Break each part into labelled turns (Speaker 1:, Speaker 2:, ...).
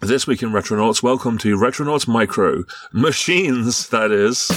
Speaker 1: This week in Retronauts, welcome to Retronauts Micro Machines, that is.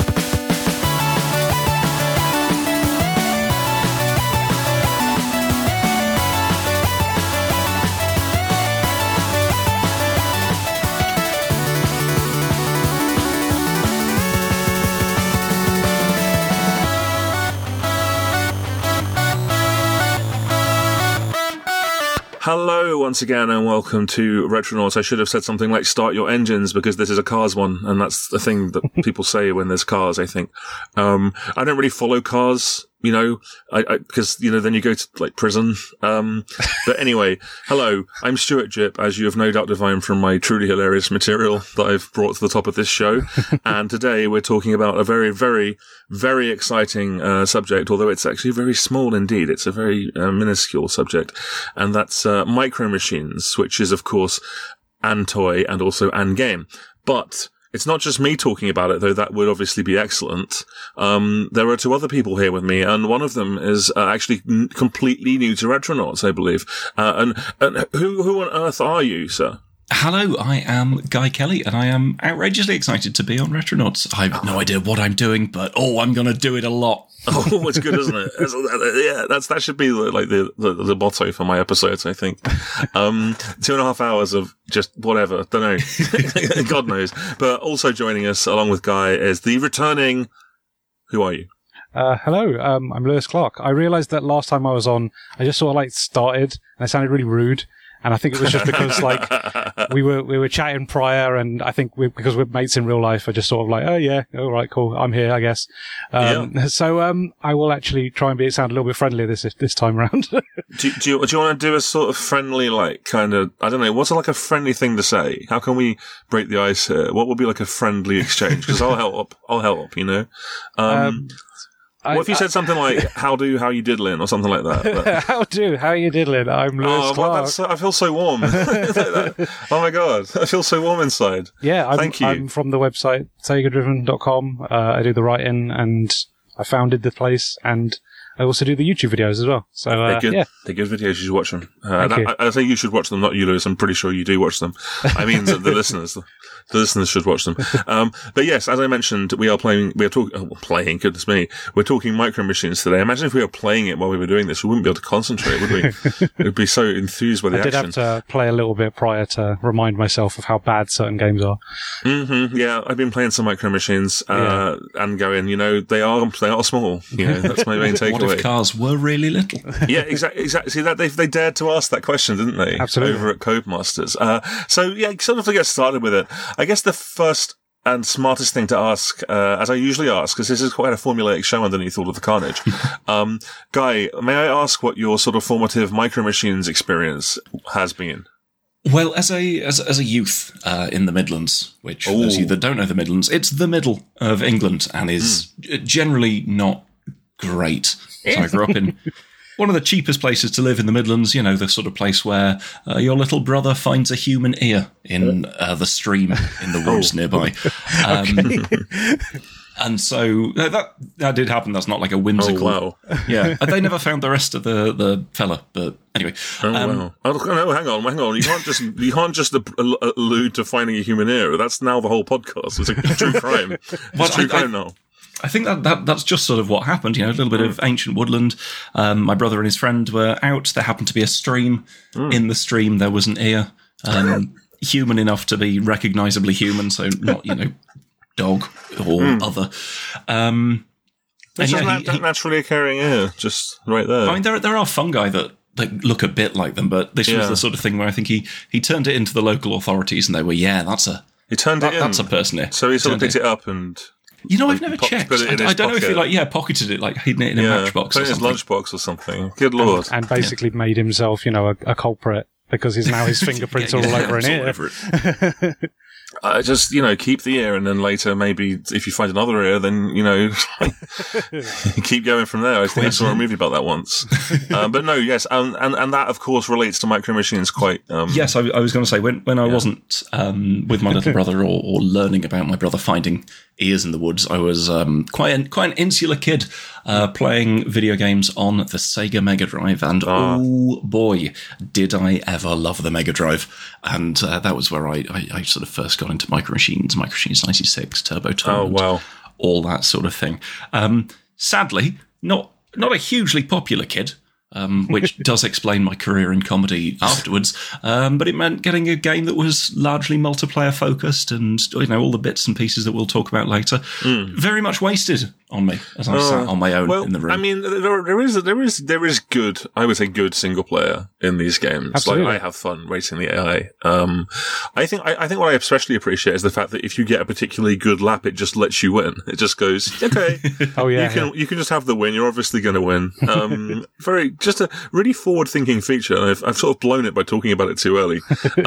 Speaker 1: Hello once again and welcome to Retronauts. I should have said something like start your engines because this is a Cars one and that's the thing that people say when there's Cars, I think. I don't really follow Cars, you know, because, you know, then you go to like prison. But anyway, hello, I'm Stuart Jipp, as you have no doubt divined from my truly hilarious material that I've brought to the top of this show. And today we're talking about a very, very, very exciting subject, although it's actually very small indeed. It's a very minuscule subject, and that's Micro Machines, which is, of course, an toy and also an game. But it's not just me talking about it, though that would obviously be excellent. There are two other people here with me, and one of them is actually completely new to Retronauts, I believe. And who on earth are you, sir?
Speaker 2: Hello, I am Guy Kelly, and I am outrageously excited to be on Retronauts. I have no idea what I'm doing, but I'm going to do it a lot.
Speaker 1: Oh, it's good, isn't it? Yeah, that should be the motto for my episodes, I think. 2.5 hours of just whatever, don't know, God knows. But also joining us along with Guy is the returning. Who are you?
Speaker 3: Hello, I'm Lewis Clark. I realised that last time I was on, I just sort of like started, and I sounded really rude. And I think it was just because, like, we were chatting prior, and I think because we're mates in real life, I just sort of like, oh yeah, all right, cool, I'm here, I guess. So I will actually try and sound a little bit friendlier this time around.
Speaker 1: do you want to do a sort of friendly, like, kind of, I don't know, what's like a friendly thing to say? How can we break the ice here? What would be like a friendly exchange? Because I'll help, you know. What if you said something like, how you diddling, or something like that?
Speaker 3: How you diddling? I'm Lewis Clark.
Speaker 1: I feel so warm. Oh my God, I feel so warm inside.
Speaker 3: Yeah,
Speaker 1: Thank you.
Speaker 3: I'm from the website, SegaDriven.com. I do the writing, and I founded the place, and I also do the YouTube videos as well. So,
Speaker 1: they're good.
Speaker 3: Yeah.
Speaker 1: They're good videos. You should watch them.
Speaker 3: Thank you.
Speaker 1: I say you should watch them, not you, Lewis. I'm pretty sure you do watch them. I mean, the listeners. The listeners should watch them. But yes, as I mentioned, we're talking, goodness me. We're talking Micro Machines today. Imagine if we were playing it while we were doing this. We wouldn't be able to concentrate, would we? We'd be so enthused by the action.
Speaker 3: I did have to play a little bit prior to remind myself of how bad certain games are.
Speaker 1: Mm-hmm. Yeah, I've been playing some Micro Machines, and going, you know, they are small. You know, that's my main takeaway.
Speaker 2: What if cars were really little?
Speaker 1: Yeah, exactly. See that they dared to ask that question, didn't they?
Speaker 3: Absolutely.
Speaker 1: Over at Codemasters. So yeah, sort of to get started with it. I guess the first and smartest thing to ask, as I usually ask, because this is quite a formulaic show underneath all of the carnage. Guy, may I ask what your sort of formative Micro Machines experience has been?
Speaker 2: Well, as a youth in the Midlands, which those of you that don't know the Midlands, it's the middle of England and is generally not great. So I grew up in one of the cheapest places to live in the Midlands, you know, the sort of place where your little brother finds a human ear in the stream in the woods nearby. And so that did happen. That's not like a whimsical.
Speaker 1: Oh, wow.
Speaker 2: Yeah. They never found the rest of the fella, but anyway.
Speaker 1: Oh, wow. No, hang on. You can't just allude to finding a human ear. That's now the whole podcast. It's a true crime. It's true crime now.
Speaker 2: I think that's just sort of what happened, you know, a little bit of ancient woodland. My brother and his friend were out. There happened to be a stream. In the stream, there was an ear. Human enough to be recognisably human, so not, you know, dog or other.
Speaker 1: It's not naturally occurring ear, just right there.
Speaker 2: I mean, there are fungi that look a bit like them, but this was the sort of thing where I think he turned it into the local authorities, and they were, that's a person ear.
Speaker 1: So he sort of picked it up and...
Speaker 2: You know, I've never checked. I don't know if he pocketed it, like hidden it in a matchbox or something.
Speaker 1: Put it in his lunchbox or something. Good Lord.
Speaker 3: And basically made himself, you know, a culprit because now his fingerprints are all over an ear.
Speaker 1: Just, you know, keep the ear, and then later, maybe if you find another ear, then, you know, keep going from there. I think I saw a movie about that once. But no, yes, and that, of course, relates to Micro Machines quite...
Speaker 2: Yes, I was going to say, when I wasn't with my little brother or learning about my brother finding years in the woods. I was quite an insular kid playing video games on the Sega Mega Drive, and oh boy, did I ever love the Mega Drive. And that was where I sort of first got into Micro Machines 96, Turbo Tom, all that sort of thing. Sadly, not a hugely popular kid. Which does explain my career in comedy afterwards. But it meant getting a game that was largely multiplayer focused, and all the bits and pieces that we'll talk about later. Very much wasted on me as I sat on my own in the room.
Speaker 1: I mean, there is good. I would say good single player in these games.
Speaker 3: Absolutely.
Speaker 1: Like I have fun racing the AI. I think what I especially appreciate is the fact that if you get a particularly good lap, it just lets you win. It just goes, okay. You can just have the win. You're obviously going to win. Just a really forward-thinking feature, and I've sort of blown it by talking about it too early.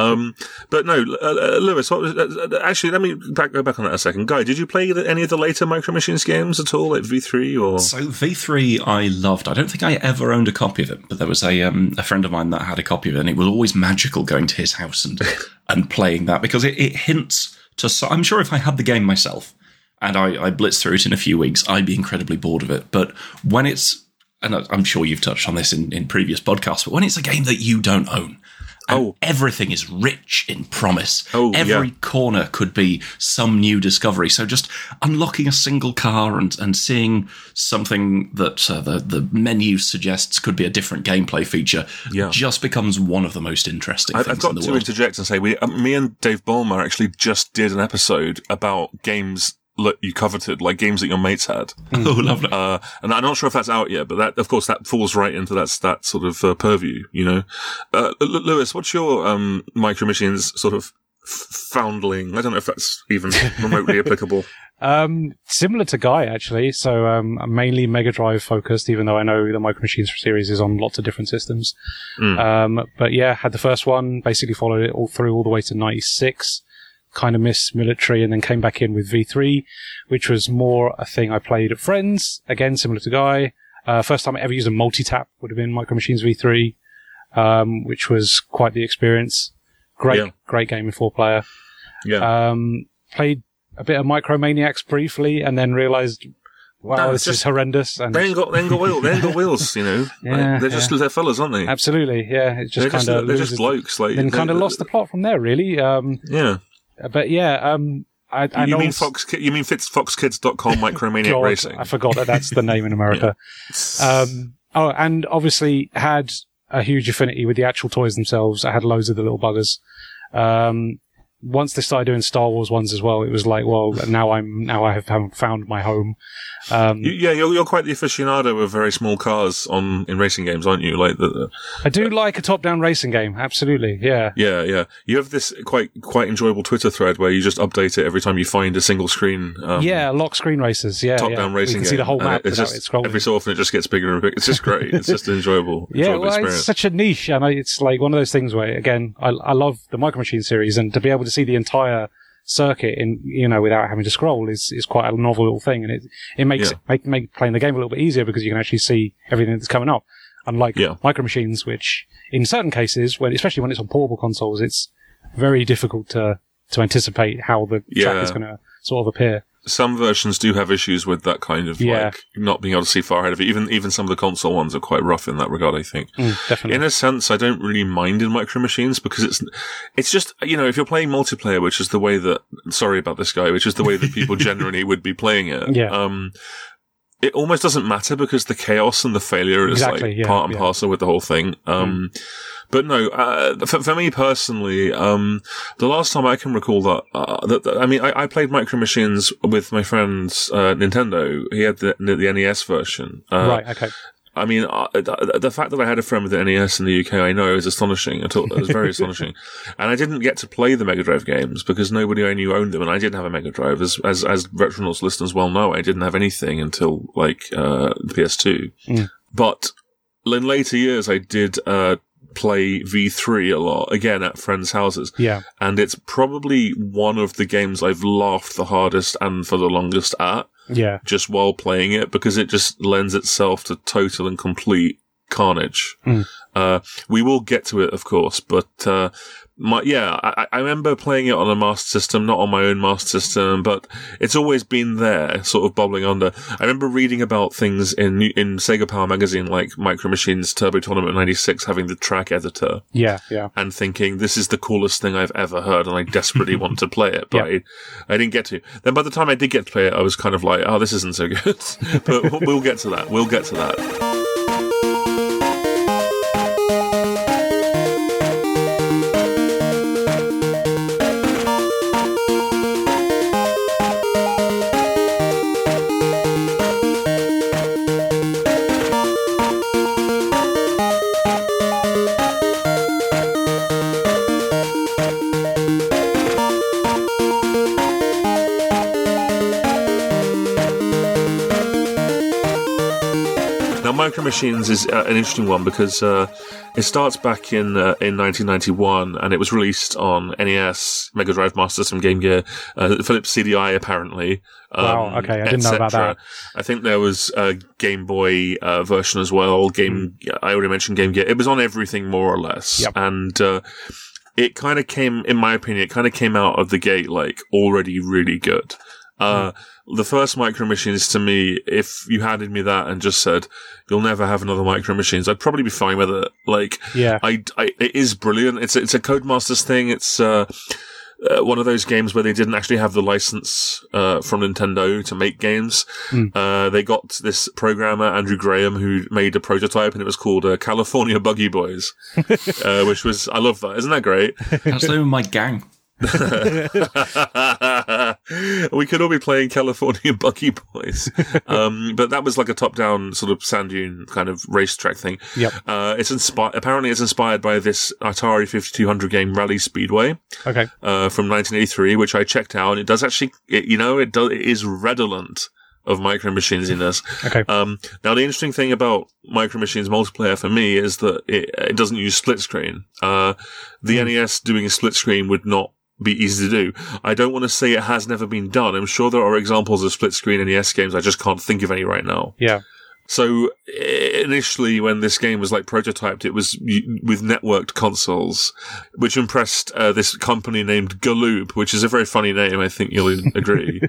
Speaker 1: But no, Lewis, actually, let me go back on that a second. Guy, did you play any of the later Micro Machines games at all, like V3 or?
Speaker 2: So V3 I loved. I don't think I ever owned a copy of it, but there was a friend of mine that had a copy of it, and it was always magical going to his house and playing that, because it hints to. I'm sure if I had the game myself and I blitzed through it in a few weeks, I'd be incredibly bored of it. But when it's, and I'm sure you've touched on this in previous podcasts, but when it's a game that you don't own, and everything is rich in promise. Every corner could be some new discovery. So just unlocking a single car and seeing something that the menu suggests could be a different gameplay feature just becomes one of the most interesting things in the world. I've got to
Speaker 1: interject and say, me and Dave Ballmer actually just did an episode about games you coveted, like games that your mates had.
Speaker 2: Oh, lovely.
Speaker 1: And I'm not sure if that's out yet, but that, of course, that falls right into that sort of purview, Lewis, what's your Micro Machines sort of foundling? I don't know if that's even remotely applicable.
Speaker 3: Similar to Guy, actually. So, I'm mainly Mega Drive focused, even though I know the Micro Machines series is on lots of different systems. But yeah, had the first one, basically followed it all the way to 96. Kind of missed military, and then came back in with V3, which was more a thing I played at friends. Again, similar to Guy. First time I ever used a multi-tap would have been Micro Machines V3, which was quite the experience. Great game in 4-player. Played a bit of Micromaniacs briefly, and then realised, wow, this is horrendous. And
Speaker 1: they ain't got wheels, they're just fellas, aren't they?
Speaker 3: Absolutely, yeah. It's just kind of
Speaker 1: they're just blokes.
Speaker 3: Then kind of lost the plot from there, really. But yeah,
Speaker 1: you mean foxkids.com Micromaniac Racing?
Speaker 3: I forgot that's the name in America. And obviously had a huge affinity with the actual toys themselves. I had loads of the little buggers. Once they started doing Star Wars ones as well, it was like, well, now I have found my home.
Speaker 1: You're quite the aficionado of very small cars in racing games, aren't you? Like
Speaker 3: I do like a top-down racing game, absolutely. Yeah.
Speaker 1: Yeah. You have this quite enjoyable Twitter thread where you just update it every time you find a single screen.
Speaker 3: Lock screen races. Yeah,
Speaker 1: top-down racing.
Speaker 3: You can see the whole map without it scrolling.
Speaker 1: Every so often, it just gets bigger and bigger. It's just great. It's just an enjoyable experience.
Speaker 3: It's such a niche, and it's like one of those things where, again, I love the Micro Machines series, and to be able to see the entire circuit without having to scroll is quite a novel little thing, and it makes make playing the game a little bit easier because you can actually see everything that's coming up. Unlike Micro Machines, which in certain cases, especially when it's on portable consoles, it's very difficult to anticipate how the track is going to sort of appear.
Speaker 1: Some versions do have issues with that kind of like not being able to see far ahead of it. Even some of the console ones are quite rough in that regard, I think.
Speaker 3: Definitely.
Speaker 1: In a sense, I don't really mind in Micro Machines because it's just, if you're playing multiplayer, which is the way that, sorry about this guy, which is the way that people generally would be playing it. It almost doesn't matter because the chaos and the failure is part and parcel with the whole thing. But no, for me personally, the last time I can recall I played Micro Machines with my friend's Nintendo. He had the NES version.
Speaker 3: Right, okay.
Speaker 1: I mean, the fact that I had a friend with the NES in the UK, I know, is astonishing. It was very astonishing. And I didn't get to play the Mega Drive games because nobody I knew owned them, and I didn't have a Mega Drive. As Retronauts listeners well know, I didn't have anything until, PS2. But in later years, I did play V3 a lot, again, at friends' houses.
Speaker 3: Yeah.
Speaker 1: And it's probably one of the games I've laughed the hardest and for the longest at.
Speaker 3: Yeah.
Speaker 1: Just while playing it, because it just lends itself to total and complete carnage. We will get to it, of course, but I remember playing it on a Master System, not on my own Master System, but it's always been there, sort of bubbling under. I remember reading about things in Sega Power magazine, like Micro Machines Turbo Tournament 96 having the track editor.
Speaker 3: Yeah.
Speaker 1: And thinking, this is the coolest thing I've ever heard, and I desperately want to play it, but I didn't get to. Then by the time I did get to play it, I was kind of like, oh, this isn't so good. But we'll get to that. Micro Machines is an interesting one because it starts back in 1991 and it was released on NES, Mega Drive, Master System, Game Gear, Philips CDI apparently.
Speaker 3: Wow, okay, I didn't know about that.
Speaker 1: I think there was a Game Boy version as well. I already mentioned Game Gear. It was on everything more or less.
Speaker 3: Yep.
Speaker 1: And it kind of came, in my opinion, out of the gate like already really good. The first Micro Machines to me, if you handed me that and just said, you'll never have another Micro Machines, I'd probably be fine with it. Like, it is brilliant. It's a Codemasters thing. It's, one of those games where they didn't actually have the license, from Nintendo to make games. They got this programmer, Andrew Graham, who made a prototype and it was called, California Buggy Boys, which was, I love that. Isn't that great?
Speaker 2: That's the name of my gang.
Speaker 1: We could all be playing California Buggy Boys. But that was like a top-down sort of sand dune kind of racetrack thing.
Speaker 3: Yep.
Speaker 1: Apparently it's inspired by this Atari 5200 game Rally Speedway.
Speaker 3: Okay.
Speaker 1: From 1983, which I checked out. And it does actually, it is redolent of Micro Machinesiness.
Speaker 3: Okay.
Speaker 1: Now the interesting thing about Micro Machines multiplayer for me is that it doesn't use split screen. The NES doing a split screen would not be easy to do. I don't want to say it has never been done. I'm sure there are examples of split screen NES games. I just can't think of any right now.
Speaker 3: Yeah.
Speaker 1: So initially when this game was like prototyped, it was with networked consoles, which impressed this company named Galoob, which is a very funny name. I think you'll agree.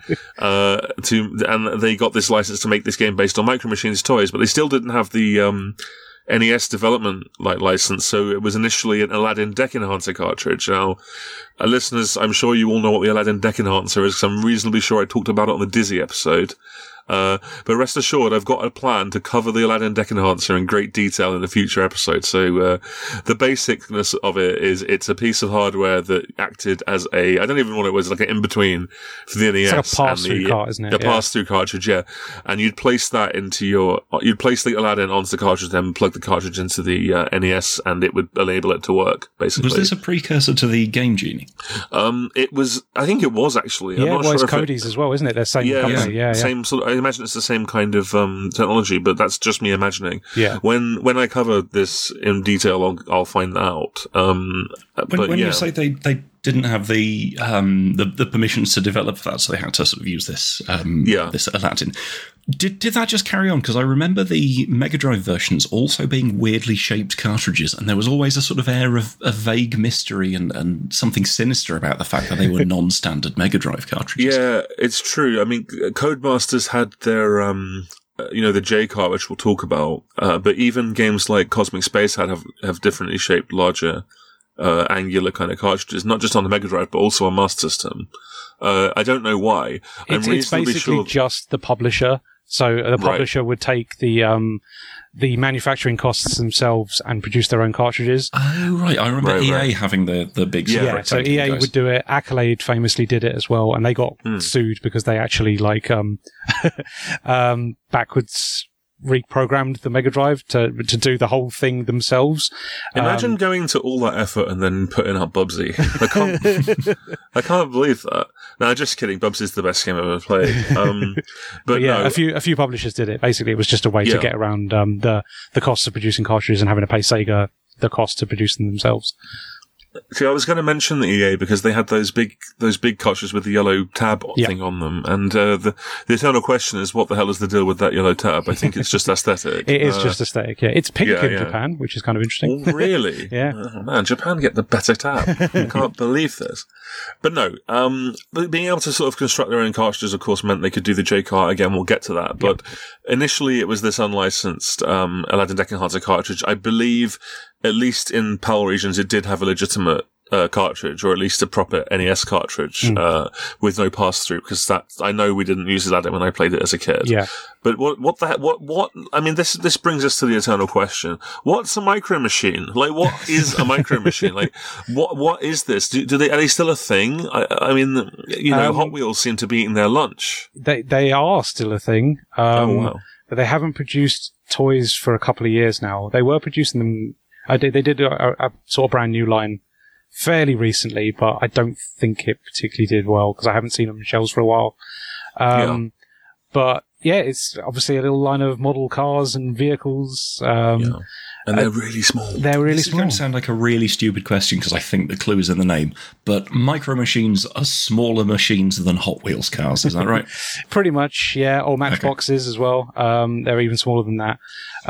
Speaker 1: And they got this license to make this game based on Micro Machines toys, but they still didn't have the, NES development license, so it was initially an Aladdin Deck Enhancer cartridge. Now, listeners, I'm sure you all know what the Aladdin Deck Enhancer is, because I'm reasonably sure I talked about it on the Dizzy episode. But rest assured, I've got a plan to cover the Aladdin Deck Enhancer in great detail in a future episode. So, the basicness of it is it's a piece of hardware that acted as I don't even know what it was, like an in-between for the NES.
Speaker 3: It's like a pass-through cart, isn't it?
Speaker 1: A pass-through cartridge, yeah. And you'd place that you'd place the Aladdin onto the cartridge, then plug the cartridge into the NES, and it would enable it to work, basically.
Speaker 2: Was this a precursor to the Game Genie?
Speaker 1: I think it was actually.
Speaker 3: Yeah, I'm not sure Cody's as well, isn't it? They're same company. Yeah.
Speaker 1: Same sort of, I imagine it's the same kind of technology, but that's just me imagining.
Speaker 3: Yeah.
Speaker 1: When I cover this in detail, I'll find that out.
Speaker 2: When you say they didn't have the permissions to develop that, so they had to sort of use this this Aladdin. Did that just carry on? Because I remember the Mega Drive versions also being weirdly shaped cartridges, and there was always a sort of air of vague mystery and something sinister about the fact that they were non-standard Mega Drive cartridges.
Speaker 1: Yeah, it's true. I mean, Codemasters had their the J cart, which we'll talk about, but even games like Cosmic Space have differently shaped larger angular kind of cartridges, not just on the Mega Drive, but also on Master System. I don't know why.
Speaker 3: It's basically just the publisher. So the publisher would take the manufacturing costs themselves and produce their own cartridges.
Speaker 2: Oh, right. I remember EA having the big...
Speaker 3: Yeah, so EA would do it. Accolade famously did it as well, and they got sued because they actually, backwards reprogrammed the Mega Drive to do the whole thing themselves.
Speaker 1: Imagine going to all that effort and then putting up Bubsy. I can't believe that. No, just kidding. Bubsy's the best game I've ever played. But
Speaker 3: yeah,
Speaker 1: no.
Speaker 3: a few publishers did it. Basically, it was just a way to get around the costs of producing cartridges and having to pay Sega the cost to produce them themselves.
Speaker 1: See, I was going to mention the EA because they had those big cartridges with the yellow tab
Speaker 3: Yeah.
Speaker 1: thing on them, and the eternal question is, what the hell is the deal with that yellow tab? I think it's just aesthetic.
Speaker 3: It is just aesthetic, yeah. It's pink
Speaker 1: yeah,
Speaker 3: in
Speaker 1: yeah.
Speaker 3: Japan, which is kind of interesting.
Speaker 1: Oh, really?
Speaker 3: Yeah.
Speaker 1: Oh, man, Japan get the better tab. I can't believe this. But no, being able to sort of construct their own cartridges, of course, meant they could do the J-Cart. Again, we'll get to that. But initially, it was this unlicensed Aladdin Deckenharzer cartridge. I believe, at least in PAL regions, it did have a legitimate cartridge, or at least a proper NES cartridge with no pass-through, because I know we didn't use Aladdin when I played it as a kid.
Speaker 3: Yeah.
Speaker 1: But what the heck, what, I mean, this brings us to the eternal question. What's a micro machine? Like, what is a micro machine? Like, what is this? Are they still a thing? I mean, Hot Wheels seem to be eating their lunch.
Speaker 3: They are still a thing.
Speaker 1: Wow.
Speaker 3: But they haven't produced toys for a couple of years now. They were producing them. They did a sort of brand new line fairly recently, but I don't think it particularly did well because I haven't seen them in shelves for a while. But yeah, it's obviously a little line of model cars and vehicles.
Speaker 1: And they're really small.
Speaker 3: They're really
Speaker 2: This is
Speaker 3: small.
Speaker 2: going to sound like a really stupid question because I think the clue is in the name, but Micro Machines are smaller machines than Hot Wheels cars, is that right?
Speaker 3: Pretty much, yeah. Or Matchboxes as well. They're even smaller than that.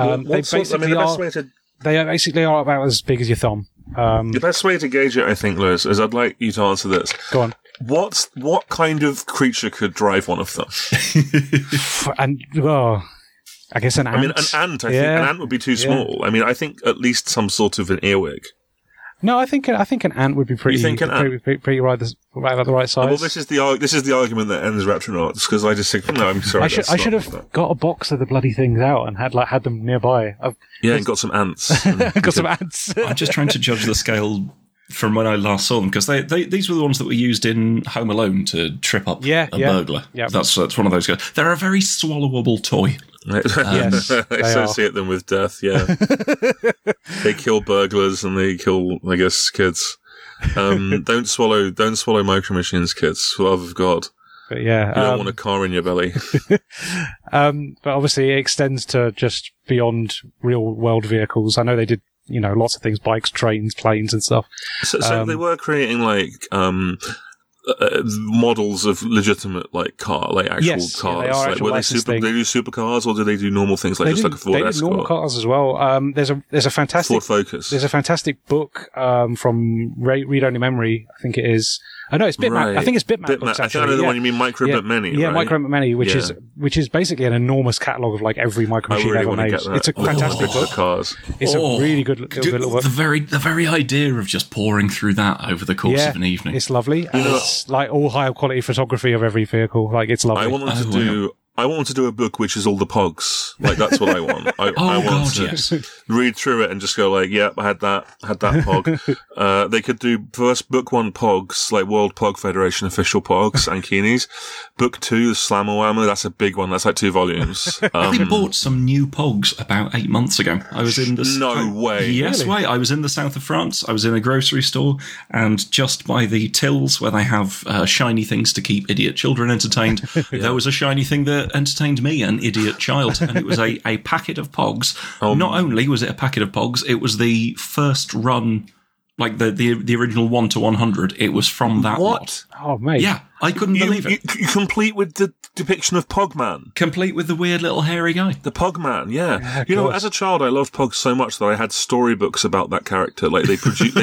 Speaker 3: They basically are about as big as your thumb.
Speaker 1: The best way to gauge it, I think, Lewis, is I'd like you to answer this.
Speaker 3: Go on.
Speaker 1: What kind of creature could drive one of them?
Speaker 3: And, well, I guess an ant.
Speaker 1: I mean, an ant. I think an ant would be too small. I mean, I think at least some sort of an earwig.
Speaker 3: No, I think an ant would be pretty.
Speaker 1: You think an ant?
Speaker 3: Pretty right about the right size.
Speaker 1: Well, this is the argument that ends Retronauts, because I just think, no, I'm sorry.
Speaker 3: I should have got a box of the bloody things out and had them nearby.
Speaker 1: And got some ants.
Speaker 3: Got some ants.
Speaker 2: I'm just trying to judge the scale from when I last saw them, because these were the ones that were used in Home Alone to trip up a burglar.
Speaker 3: Yep.
Speaker 2: That's one of those guys. They're a very swallowable toy.
Speaker 3: Yes,
Speaker 1: I associate them with death, yeah. They kill burglars and they kill, I guess, kids. Don't swallow Micro Machines, kids, for the love of God.
Speaker 3: But yeah.
Speaker 1: You don't want a car in your belly.
Speaker 3: But obviously it extends to just beyond real world vehicles. I know they did, lots of things, bikes, trains, planes and stuff.
Speaker 1: So they were creating models of legitimate actual cars.
Speaker 3: Were
Speaker 1: they do supercars, or do they do normal things like a Ford Escort?
Speaker 3: They do normal cars as well. There's a fantastic
Speaker 1: Ford Focus.
Speaker 3: There's a fantastic book from Read Only Memory, I think it is. Oh no, it's Bitmap.
Speaker 1: Right.
Speaker 3: I think it's Bitmap books, actually.
Speaker 1: I know the one you mean, Micro Bit Many.
Speaker 3: Yeah,
Speaker 1: right?
Speaker 3: Micro Bit Many, which is basically an enormous catalogue of every micro machine ever made. It's a fantastic book.
Speaker 1: Cars.
Speaker 3: It's a really good little book.
Speaker 2: The very idea of just pouring through that over the course of an evening.
Speaker 3: It's lovely. And it's all high quality photography of every vehicle. It's lovely.
Speaker 1: I want to do a book which is all the Pogs. That's what I want. I want to read through it and just go yep, I had that Pog. They could do first book 1 Pogs, World Pog Federation official Pogs and Keenies. Book 2, Slammer Whammer, that's a big one. That's 2 volumes.
Speaker 2: I bought some new Pogs about 8 months ago. I was in the...
Speaker 1: No way.
Speaker 2: Yes,
Speaker 3: really?
Speaker 2: way. I was in the south of France. I was in a grocery store, and just by the tills where they have shiny things to keep idiot children entertained, there was a shiny thing that entertained me, an idiot child, and it was a packet of Pogs. Not only was it a packet of Pogs, it was the first run, the original 1 to 100. It was from that lot.
Speaker 3: Oh, mate.
Speaker 2: Yeah, I couldn't believe it.
Speaker 1: You complete with the depiction of Pogman.
Speaker 2: Complete with the weird little hairy guy.
Speaker 1: The Pogman, yeah.
Speaker 3: Yeah,
Speaker 1: as a child, I loved Pogs so much that I had storybooks about that character. They produced...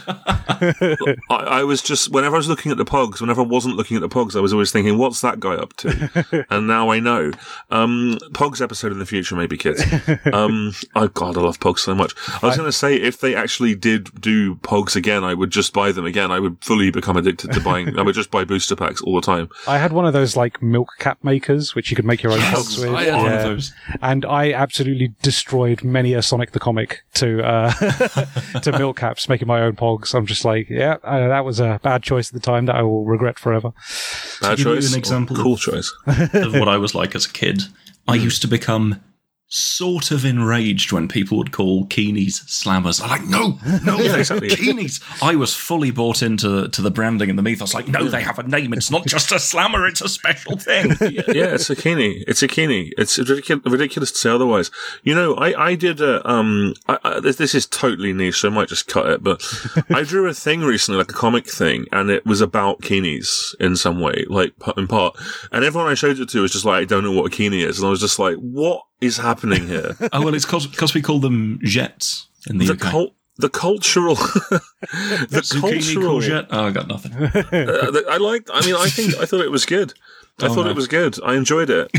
Speaker 1: I was just... Whenever I was looking at the Pogs, whenever I wasn't looking at the Pogs, I was always thinking, what's that guy up to? And now I know. Pogs episode in the future, maybe, kids. Oh, God, I love Pogs so much. I was going to say, if they actually did do Pogs again, I would just buy them again. I would fully become addicted to buying... I would just buy booster packs all the time.
Speaker 3: I had one of those milk cap makers, which you could make your own Pogs with.
Speaker 2: I had one of those.
Speaker 3: And I absolutely destroyed many a Sonic the Comic to to milk caps, making my own Pogs. I'm just that was a bad choice at the time that I will regret forever.
Speaker 1: Bad choice?
Speaker 2: An example
Speaker 1: cool choice.
Speaker 2: of what I was like as a kid. I used to become sort of enraged when people would call Keenies slammers. I'm like, no,
Speaker 1: Yeah, exactly.
Speaker 2: Keenies. I was fully bought into the branding and the mythos. Like, no, they have a name. It's not just a slammer. It's a special thing.
Speaker 1: Yeah, it's a Keenie. It's a Keenie. It's ridiculous to say otherwise. You know, I did this is totally niche, so I might just cut it, but I drew a thing recently, like a comic thing, and it was about Keenies in some way, like in part. And everyone I showed it to was just like, I don't know what a Keenie is. And I was just like, what is happening here?
Speaker 2: Oh, well, it's because we call them jets in the UK.
Speaker 1: The cultural,
Speaker 2: courgette. Oh, I got nothing.
Speaker 1: I thought it was good. I thought it was good. I enjoyed it.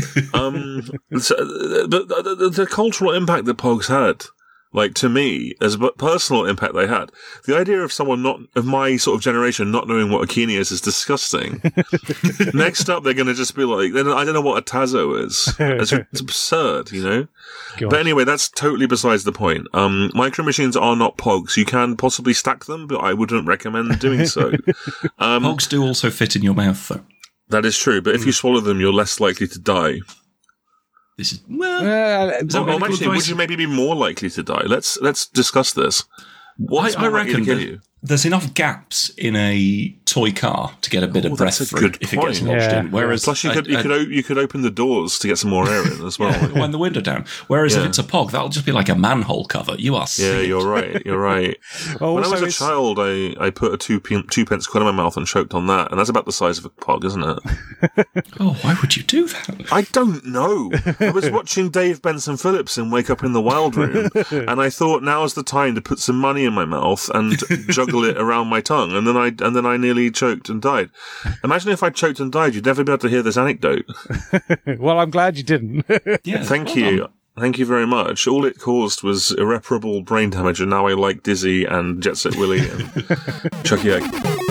Speaker 1: The cultural impact that Pogs had, like, to me, as a personal impact they had, the idea of someone of my sort of generation not knowing what a Keenie is disgusting. Next up, they're going to just be like, I don't know what a Tazo is. It's absurd, you know?
Speaker 3: Gosh.
Speaker 1: But anyway, that's totally besides the point. Micro Machines are not Pogs. You can possibly stack them, but I wouldn't recommend doing so.
Speaker 2: Pogs do also fit in your mouth, though.
Speaker 1: That is true, but if you swallow them, you're less likely to die.
Speaker 2: This is
Speaker 1: Actually, would you maybe be more likely to die? Let's discuss this. What's
Speaker 2: I reckon
Speaker 1: kill you?
Speaker 2: There's enough gaps in a toy car to get a bit of breath through if it gets lodged in. Whereas,
Speaker 1: plus you could open the doors to get some more air in as well.
Speaker 2: Wind the window down. Whereas if it's a Pog, that'll just be like a manhole cover. You are sick.
Speaker 1: Yeah, you're right.
Speaker 3: Well,
Speaker 1: when I was a child, I put a 2p coin in my mouth and choked on that, and that's about the size of a Pog, isn't it?
Speaker 2: Oh, why would you do that?
Speaker 1: I don't know. I was watching Dave Benson Phillips in Wake Up in the Wild Room, and I thought now's the time to put some money in my mouth and juggle it around my tongue, and then I nearly choked and died. Imagine if I choked and died, you'd never be able to hear this anecdote.
Speaker 3: Well, I'm glad you didn't.
Speaker 2: Yeah,
Speaker 1: Thank you. Thank you very much. All it caused was irreparable brain damage, and now I like Dizzy and Jet Set Willy and Chucky Egg.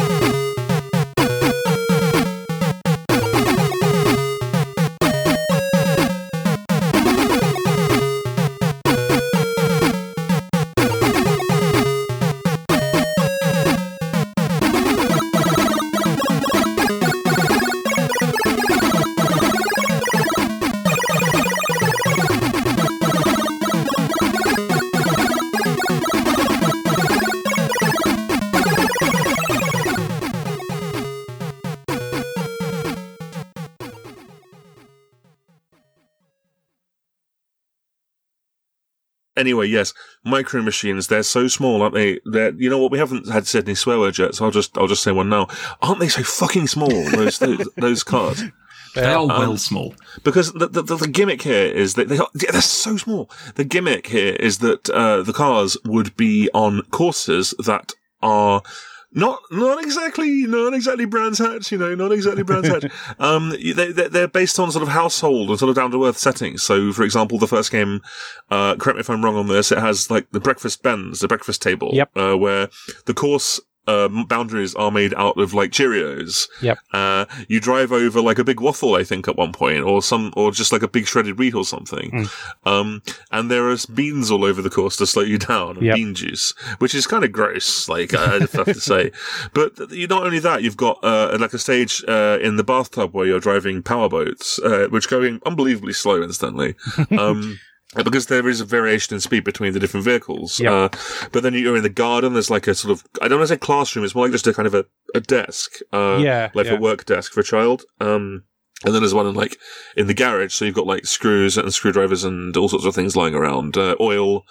Speaker 1: Anyway, yes, Micro Machines, they're so small, aren't they? You know what, we haven't had said any swear words yet, so I'll just say one now. Aren't they so fucking small, those cars?
Speaker 2: They are well small.
Speaker 1: Because the gimmick here is that they're so small. The gimmick here is that the cars would be on courses that are not exactly Brands Hatch, not exactly Brands Hatch. They're based on sort of household and sort of down to earth settings. So, for example, the first game, correct me if I'm wrong on this, it has like the breakfast bends, the breakfast table, where the course boundaries are made out of like Cheerios.
Speaker 3: Yep.
Speaker 1: You drive over like a big waffle, I think, at one point, or just like a big shredded wheat or something. And there are beans all over the course to slow you down, and bean juice, which is kind of gross, like, I have to say. But not only that, you've got, like a stage, in the bathtub where you're driving powerboats, which go unbelievably slow instantly. Because there is a variation in speed between the different vehicles.
Speaker 3: Yep.
Speaker 1: But then you're in the garden, there's like a sort of, I don't want to say classroom, it's more like just a kind of a desk. A work desk for a child. And then there's one in the garage, so you've got like screws and screwdrivers and all sorts of things lying around, oil.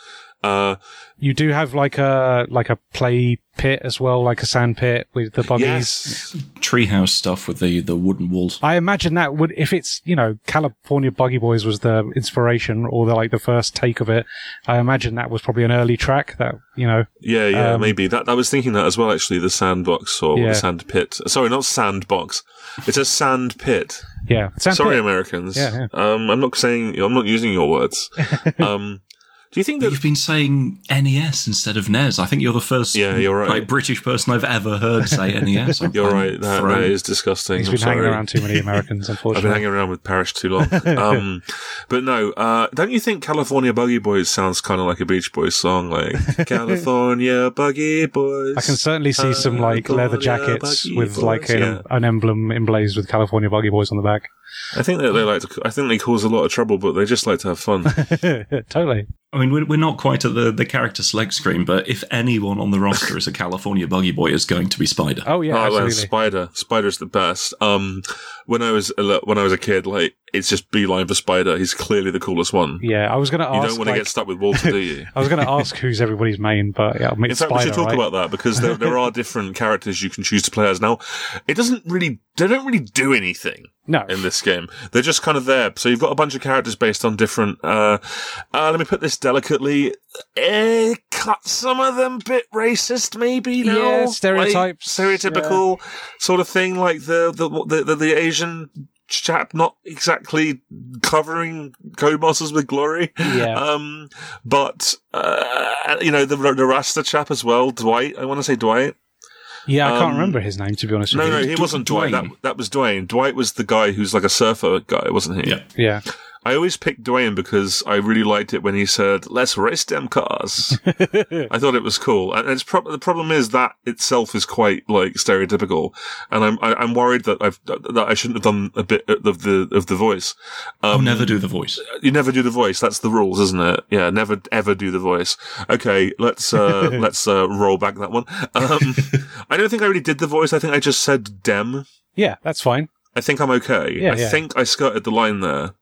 Speaker 3: You do have like a play pit as well, like a sand pit with the buggies.
Speaker 1: Yes.
Speaker 2: Treehouse stuff with the wooden walls.
Speaker 3: I imagine that would, if it's, California Buggy Boys was the inspiration or the first take of it, I imagine that was probably an early track that,
Speaker 1: Yeah, maybe. I was thinking that as well, actually, the sandbox or the sand pit. Sorry, not sandbox. It's a sand pit.
Speaker 3: Yeah.
Speaker 1: Sorry,
Speaker 3: pit.
Speaker 1: Americans.
Speaker 3: Yeah.
Speaker 1: I'm not using your words. Do you think that
Speaker 2: you've been saying NES instead of NES? I think you're the first
Speaker 1: you're right.
Speaker 2: British person I've ever heard say NES.
Speaker 1: You're right. That is disgusting.
Speaker 3: He's been hanging around too many Americans, unfortunately.
Speaker 1: I've been hanging around with Parrish too long. But no, don't you think California Buggy Boys sounds kind of like a Beach Boys song? Like, California Buggy Boys.
Speaker 3: I can certainly see some leather jackets with an emblem emblazed with California Buggy Boys on the back.
Speaker 1: I think that I think they cause a lot of trouble, but they just like to have fun.
Speaker 3: Totally.
Speaker 2: I mean, we're not quite at the character select screen, but if anyone on the roster is a California Buggy Boy, it's going to be Spider.
Speaker 3: Oh yeah, absolutely.
Speaker 1: Spider. Spider's the best. When I was a kid, like, it's just beeline for Spider. He's clearly the coolest one.
Speaker 3: Yeah, I was going to ask.
Speaker 1: You don't want to get stuck with Walter, do you?
Speaker 3: I was going to ask who's everybody's main, but yeah,
Speaker 1: in fact,
Speaker 3: Spider,
Speaker 1: we should talk
Speaker 3: right?
Speaker 1: about that because there are different characters you can choose to play as. Now, they don't really do anything.
Speaker 3: No.
Speaker 1: In this game. They're just kind of there. So you've got a bunch of characters based on different, let me put this delicately, cut some of them a bit racist, maybe, no?
Speaker 3: Yeah, stereotypes.
Speaker 1: Like, stereotypical sort of thing, like the Asian chap not exactly covering Codemasters with glory.
Speaker 3: Yeah.
Speaker 1: But, the Rasta chap as well, Dwight. I want to say Dwight.
Speaker 3: Yeah, I can't remember his name, to be honest with you.
Speaker 1: No, he wasn't Dwight. That was Dwayne. Dwight was the guy who's like a surfer guy, wasn't he?
Speaker 2: Yeah.
Speaker 3: Yeah.
Speaker 1: I always picked Dwayne because I really liked it when he said, "Let's race them cars." I thought it was cool, and the problem is that itself is quite like stereotypical, and I'm worried that I shouldn't have done a bit of the voice.
Speaker 2: Never do the voice.
Speaker 1: You never do the voice. That's the rules, isn't it? Yeah, never ever do the voice. Okay, let's roll back that one. I don't think I really did the voice. I think I just said "dem."
Speaker 3: Yeah, that's fine.
Speaker 1: I think I'm okay.
Speaker 3: Yeah,
Speaker 1: I think I skirted the line there.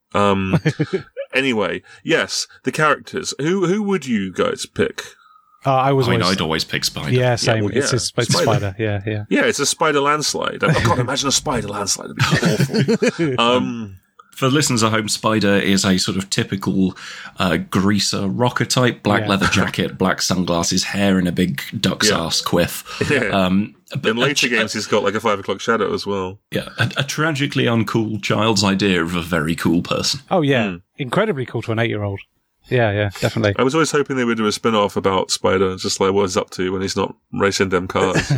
Speaker 1: Anyway, yes, the characters. Who would you guys pick?
Speaker 2: I'd always pick Spider.
Speaker 3: Yeah, same.
Speaker 1: Yeah,
Speaker 3: it's Spider. Yeah, yeah.
Speaker 1: Yeah, it's a spider landslide. I can't imagine a spider landslide. It'd be awful.
Speaker 2: For listeners at home, Spider is a sort of typical greaser rocker type, black leather jacket, black sunglasses, hair in a big duck's ass quiff.
Speaker 1: Yeah. In later games, he's got like a 5 o'clock shadow as well.
Speaker 2: Yeah, a tragically uncool child's idea of a very cool person.
Speaker 3: Oh, yeah. Incredibly cool to an 8-year-old. Yeah, definitely.
Speaker 1: I was always hoping they would do a spin-off about Spider, just like what he's up to when he's not racing them cars.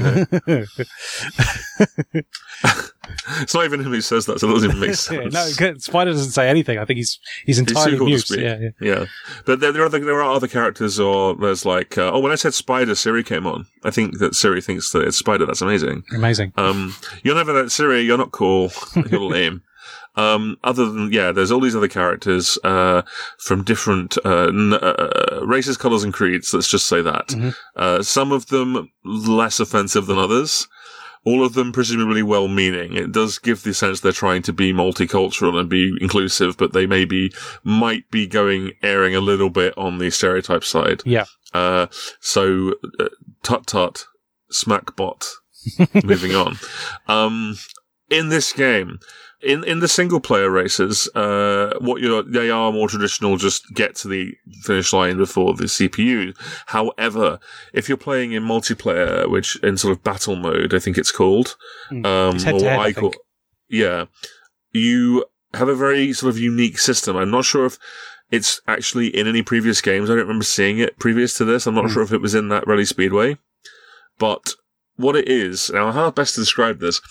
Speaker 1: It's not even him who says that, so it doesn't even make sense.
Speaker 3: No, Spider doesn't say anything. I think he's entirely mute.
Speaker 1: Yeah. But there are other characters, or there's like, when I said Spider, Siri came on. I think that Siri thinks that it's Spider. That's amazing.
Speaker 3: Amazing.
Speaker 1: You're never that Siri. You're not cool. You're lame. Other than, there's all these other characters, from different, races, colours and creeds. Let's just say that. Mm-hmm. Some of them less offensive than others. All of them presumably well-meaning. It does give the sense they're trying to be multicultural and be inclusive, but they might be airing a little bit on the stereotype side.
Speaker 3: Yeah.
Speaker 1: So, tut-tut, smackbot. Moving on. In this game, in the single player races, they are more traditional, just get to the finish line before the CPU. However, if you're playing in multiplayer, which in sort of battle mode, I think it's called,
Speaker 3: it's head-to-head, I think.
Speaker 1: You have a very sort of unique system. I'm not sure if it's actually in any previous games. I don't remember seeing it previous to this. I'm not sure if it was in that Rally Speedway, but what it is, now how best to describe this?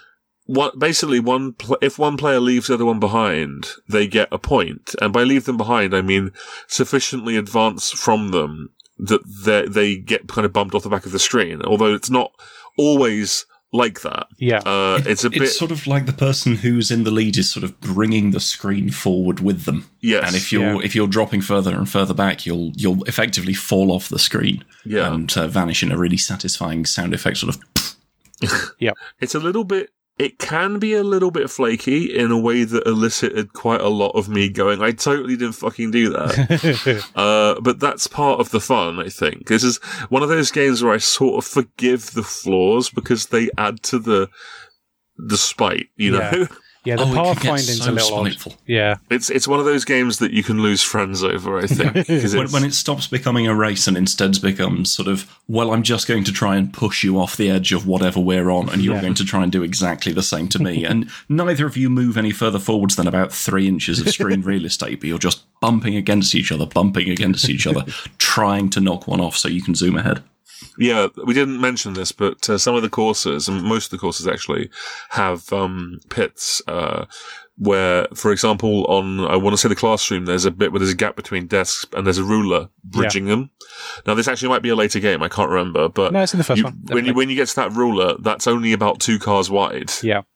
Speaker 1: If one player leaves the other one behind, they get a point. And by leave them behind, I mean sufficiently advance from them that they get kind of bumped off the back of the screen. Although it's not always like that.
Speaker 3: Yeah.
Speaker 2: It's sort of like the person who's in the lead is sort of bringing the screen forward with them.
Speaker 1: Yes.
Speaker 2: And if you're dropping further and further back, you'll effectively fall off the screen.
Speaker 1: Yeah.
Speaker 2: And vanish in a really satisfying sound effect sort of.
Speaker 3: Yeah.
Speaker 1: It can be a little bit flaky in a way that elicited quite a lot of me going, I totally didn't fucking do that. But that's part of the fun, I think. This is one of those games where I sort of forgive the flaws because they add to the spite, you know?
Speaker 3: Yeah, the pathfinding's a little
Speaker 2: spiteful.
Speaker 3: odd. Yeah.
Speaker 1: It's one of those games that you can lose friends over, I think.
Speaker 2: When it stops becoming a race and instead becomes sort of, well, I'm just going to try and push you off the edge of whatever we're on, and you're going to try and do exactly the same to me. And neither of you move any further forwards than about 3 inches of screen real estate, but you're just bumping against each other, trying to knock one off so you can zoom ahead.
Speaker 1: Yeah, we didn't mention this, but some of the courses, and most of the courses actually, have pits where, for example, on, I want to say the classroom, there's a bit where there's a gap between desks and there's a ruler bridging them. Now, this actually might be a later game, I can't remember, but
Speaker 3: no, it's in the first one.
Speaker 1: When you get to that ruler, that's only about 2 cars wide.
Speaker 3: Yeah.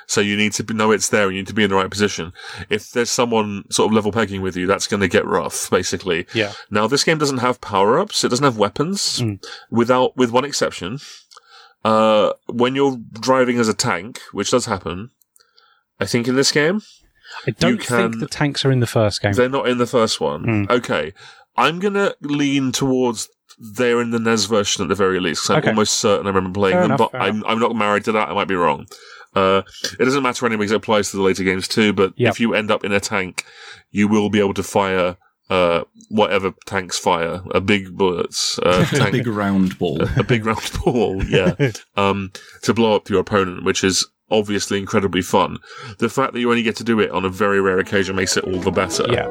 Speaker 1: So you need to know it's there and you need to be in the right position. If there's someone sort of level pegging with you, that's going to get rough, basically.
Speaker 3: Yeah.
Speaker 1: Now, this game doesn't have power-ups. It doesn't have weapons, with one exception. When you're driving as a tank, which does happen, I think in this game,
Speaker 3: I don't think the tanks are in the first game.
Speaker 1: They're not in the first one. Okay. I'm going to lean towards they're in the NES version at the very least, because I'm almost certain I remember playing them, but I'm not married to that. I might be wrong. It doesn't matter anyway, because it applies to the later games too, but if you end up in a tank, you will be able to fire whatever tanks fire, big bullets,
Speaker 2: a big round ball.
Speaker 1: A big round ball, yeah, to blow up your opponent, which is obviously incredibly fun. The fact that you only get to do it on a very rare occasion makes it all the better.
Speaker 3: Yeah.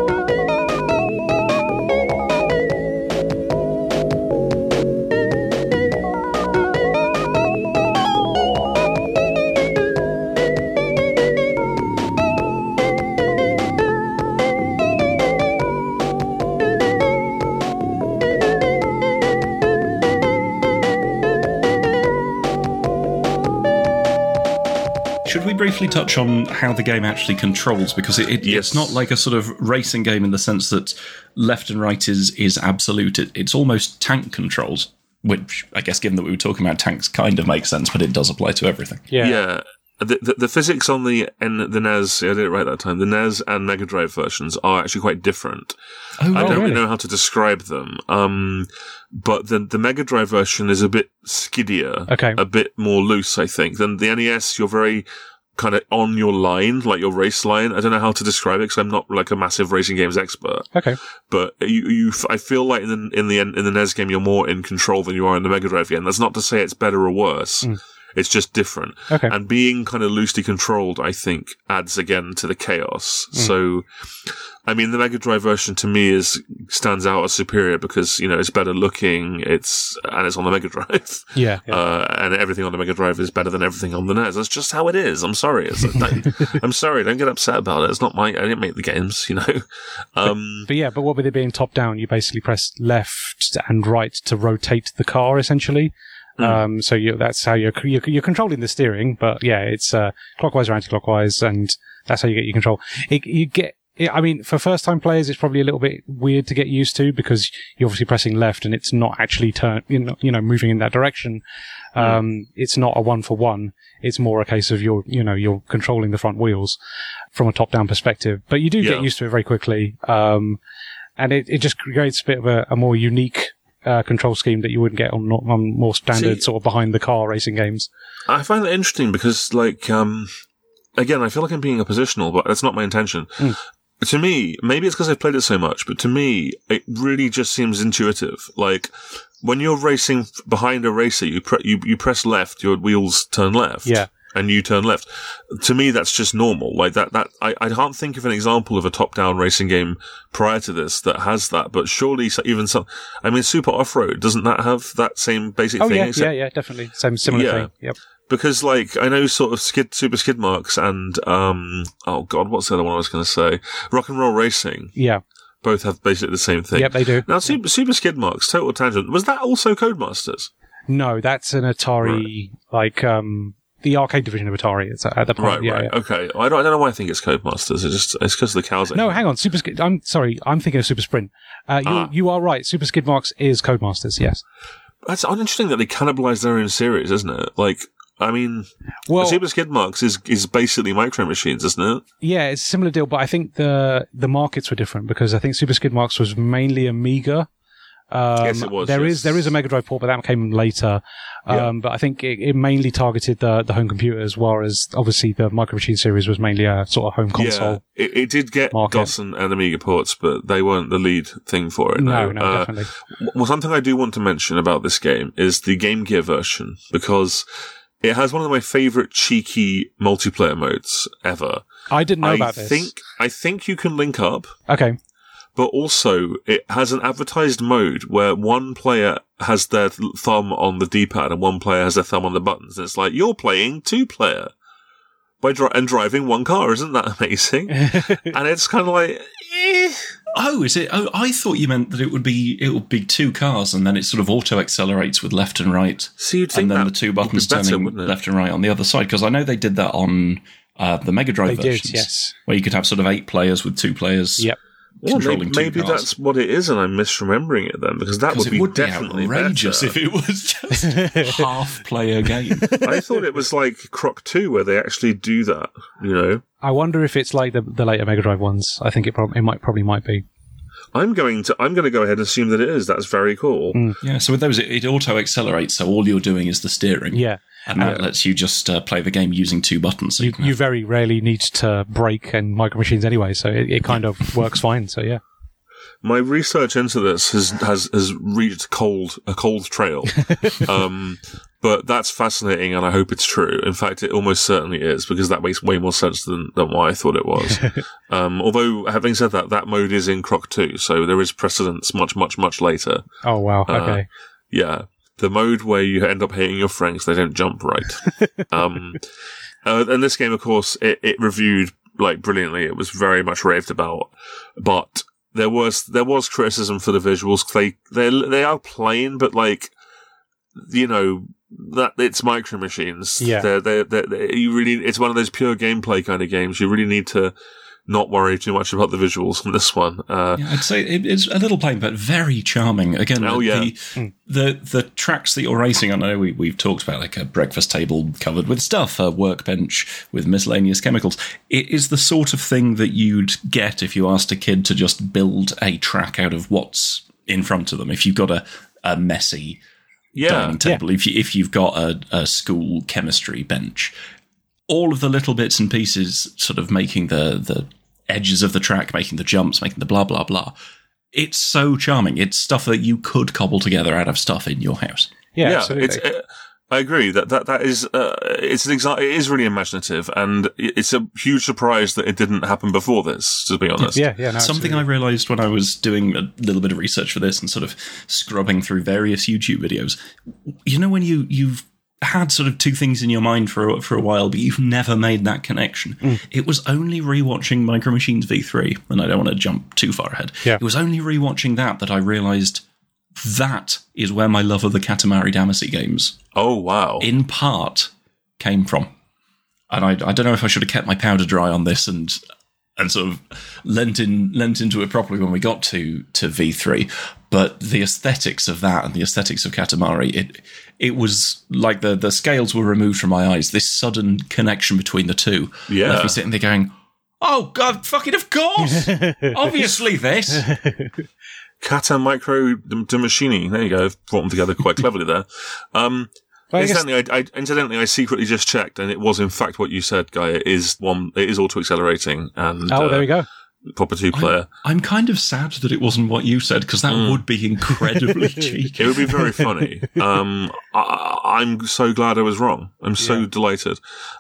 Speaker 2: Should we briefly touch on how the game actually controls? Because it's not like a sort of racing game in the sense that left and right is absolute. It's almost tank controls, which I guess, given that we were talking about tanks, kind of makes sense, but it does apply to everything.
Speaker 1: Yeah. The physics on the NES, I did it right that time, the NES and Mega Drive versions are actually quite different. I don't really know how to describe them. But the Mega Drive version is a bit skiddier, a bit more loose, I think. Than the NES, you're very kind of on your line, like your race line. I don't know how to describe it because I'm not like a massive racing games expert. But I feel like in the NES game, you're more in control than you are in the Mega Drive game. That's not to say it's better or worse. It's just different. And being kind of loosely controlled, I think, adds again to the chaos. So, I mean, the Mega Drive version to me stands out as superior because, it's better looking, and it's on the Mega Drive. And everything on the Mega Drive is better than everything on the NES. That's just how it is. I'm sorry. I'm sorry. Don't get upset about it. It's not I didn't make the games,
Speaker 3: But what with it being top down, you basically press left and right to rotate the car, essentially. So that's how you're controlling the steering, but it's clockwise or anti-clockwise, and that's how you get your control. For first-time players, it's probably a little bit weird to get used to because you're obviously pressing left and it's not actually moving in that direction. It's not a 1-for-1. It's more a case of you're controlling the front wheels from a top-down perspective, but you do get used to it very quickly. And it just creates a bit of a more unique control scheme that you wouldn't get on more standard sort of behind the car racing games.
Speaker 1: I find that interesting because, again, I feel like I'm being oppositional, but that's not my intention. To me, maybe it's because I've played it so much, but to me, it really just seems intuitive. Like, when you're racing behind a racer, you press left, your wheels turn left. And you turn left. To me, that's just normal. Like I can't think of an example of a top-down racing game prior to this that has that, but surely even Super Off-Road, doesn't that have that same basic thing?
Speaker 3: Yeah, definitely. Similar thing. Yep.
Speaker 1: Because, I know sort of Super Skid Marks and, what's the other one I was going to say? Rock and Roll Racing.
Speaker 3: Yeah.
Speaker 1: Both have basically the same thing.
Speaker 3: Yep, they do.
Speaker 1: Now, Super Skid Marks, total tangent, was that also Codemasters?
Speaker 3: No, that's an Atari, the arcade division of Atari. It's at the point.
Speaker 1: Right. Okay. I don't know why I think it's Codemasters. It's because of the cows.
Speaker 3: No, hang on. I'm sorry. I'm thinking of Super Sprint. You are right. Super Skid Marks is Codemasters. Yes.
Speaker 1: That's uninteresting that they cannibalize their own series, isn't it? Super Skid Marks is basically Micro Machines, isn't it? Yeah,
Speaker 3: it's a similar deal, but I think the markets were different because I think Super Skid Marks was mainly Amiga.
Speaker 1: Yes, it was.
Speaker 3: There is a Mega Drive port, but that came later. But I think it mainly targeted the home computers, whereas obviously the Micro Machine series was mainly a sort of home console.
Speaker 1: Yeah, it did get DOS and Amiga ports, but they weren't the lead thing for it.
Speaker 3: No, definitely.
Speaker 1: Well, something I do want to mention about this game is the Game Gear version, because it has one of my favourite cheeky multiplayer modes ever.
Speaker 3: I didn't know about this.
Speaker 1: I think you can link up.
Speaker 3: Okay.
Speaker 1: But also, it has an advertised mode where one player has their thumb on the D-pad and one player has their thumb on the buttons. And it's like, you're playing two-player and driving one car. Isn't that amazing? And it's kind of like,
Speaker 2: Oh, is it? Oh, I thought you meant that it would be two cars, and then it sort of auto accelerates with left and right.
Speaker 1: So you'd think
Speaker 2: and then
Speaker 1: that
Speaker 2: the two buttons
Speaker 1: would be better,
Speaker 2: turning left and right on the other side. Because I know they did that on the Mega Drive versions,
Speaker 3: yes,
Speaker 2: where you could have sort of 8 players with 2 players.
Speaker 3: Yep.
Speaker 1: Well,
Speaker 2: controlling
Speaker 1: maybe
Speaker 2: two cars.
Speaker 1: that's what it is, and I'm misremembering it then, because that would be definitely
Speaker 2: outrageous
Speaker 1: better.
Speaker 2: if it was just half-player game.
Speaker 1: I thought it was like Croc 2, where they actually do that. You know,
Speaker 3: I wonder if it's like the later Mega Drive ones. I think it probably might be.
Speaker 1: I'm going to go ahead and assume that it is. That's very cool.
Speaker 2: Yeah, so with those, it auto accelerates, so all you're doing is the steering.
Speaker 3: Yeah.
Speaker 2: And that lets you just play the game using 2 buttons. So
Speaker 3: you very rarely need to brake and Micro Machines anyway, so it kind of works fine. So yeah.
Speaker 1: My research into this has reached a cold trail. But that's fascinating, and I hope it's true. In fact, it almost certainly is, because that makes way more sense than what I thought it was. Although, having said that mode is in Croc 2, so there is precedence much, much, much later.
Speaker 3: Oh, wow. Okay.
Speaker 1: Yeah. The mode where you end up hitting your friends, they don't jump right. And this game, of course, it reviewed, like, brilliantly. It was very much raved about. But there was criticism for the visuals. They are plain, but, like, you know, that it's Micro Machines.
Speaker 3: Yeah.
Speaker 1: It's one of those pure gameplay kind of games. You really need to not worry too much about the visuals on this one.
Speaker 2: I'd say it's a little plain, but very charming. Again, the tracks that you're racing on, I know we've talked about like a breakfast table covered with stuff, a workbench with miscellaneous chemicals. It is the sort of thing that you'd get if you asked a kid to just build a track out of what's in front of them. If you've got a messy dining table, if you've got a school chemistry bench, all of the little bits and pieces sort of making the edges of the track, making the jumps, making the blah, blah, blah. It's so charming. It's stuff that you could cobble together out of stuff in your house.
Speaker 3: Yeah, absolutely.
Speaker 1: I agree that is it is really imaginative, and it's a huge surprise that it didn't happen before this, to be honest.
Speaker 3: Yeah. No,
Speaker 2: Something I realised when I was doing a little bit of research for this and sort of scrubbing through various YouTube videos, you know, when you've had sort of 2 things in your mind for a while, but you've never made that connection. It was only rewatching Micro Machines V3, and I don't want to jump too far ahead.
Speaker 3: Yeah.
Speaker 2: It was only rewatching that I realised that is where my love of the Katamari Damacy games,
Speaker 1: oh wow,
Speaker 2: in part came from. And I don't know if I should have kept my powder dry on this and sort of lent into it properly when we got to V3, but the aesthetics of that and the aesthetics of Katamari, it was like the scales were removed from my eyes. This sudden connection between the two left me sitting there going, oh God, fucking of course, obviously this.
Speaker 1: Kata Micro Machini. There you go. I've brought them together quite cleverly there. Incidentally, I secretly just checked, and it was in fact what you said, Guy. It is auto accelerating, and
Speaker 3: there we go.
Speaker 1: Proper 2-player.
Speaker 2: I'm kind of sad that it wasn't what you said, because that would be incredibly cheeky.
Speaker 1: It would be very funny. I'm so glad I was wrong. I'm so delighted.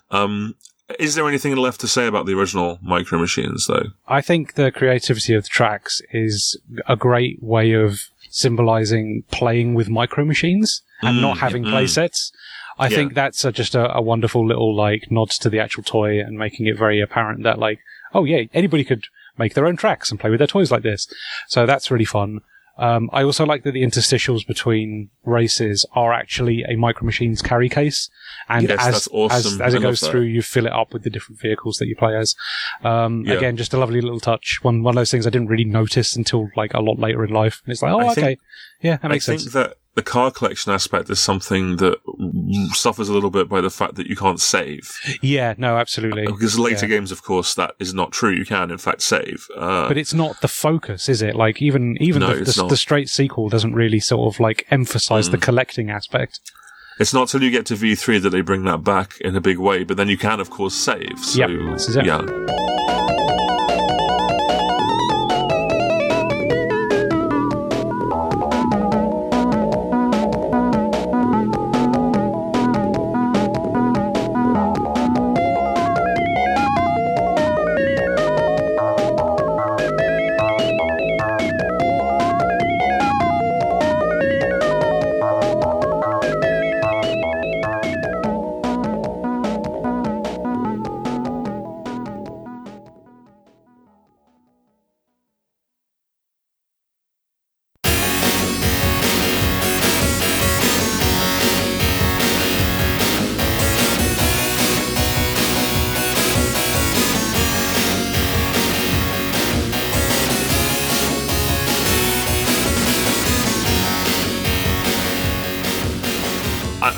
Speaker 1: Is there anything left to say about the original Micro Machines, though?
Speaker 3: I think the creativity of the tracks is a great way of symbolizing playing with Micro Machines and not having play sets. I think that's just a wonderful little like nods to the actual toy and making it very apparent that like, oh yeah, anybody could make their own tracks and play with their toys like this. So that's really fun. I also like that the interstitials between races are actually a Micro Machines carry case. And
Speaker 1: that's awesome.
Speaker 3: as it goes through, you fill it up with the different vehicles that you play as. Again, just a lovely little touch. One of those things I didn't really notice until like a lot later in life. And it's like, okay. Yeah, that makes sense.
Speaker 1: I think that the car collection aspect is something that suffers a little bit by the fact that you can't save.
Speaker 3: Yeah, no, absolutely.
Speaker 1: Because later games, of course, that is not true. You can, in fact, save.
Speaker 3: But it's not the focus, is it? Like, even the straight sequel doesn't really sort of like emphasize the collecting aspect.
Speaker 1: It's not till you get to V3 that they bring that back in a big way, but then you can, of course, save. So,
Speaker 3: this is it.
Speaker 1: Yeah.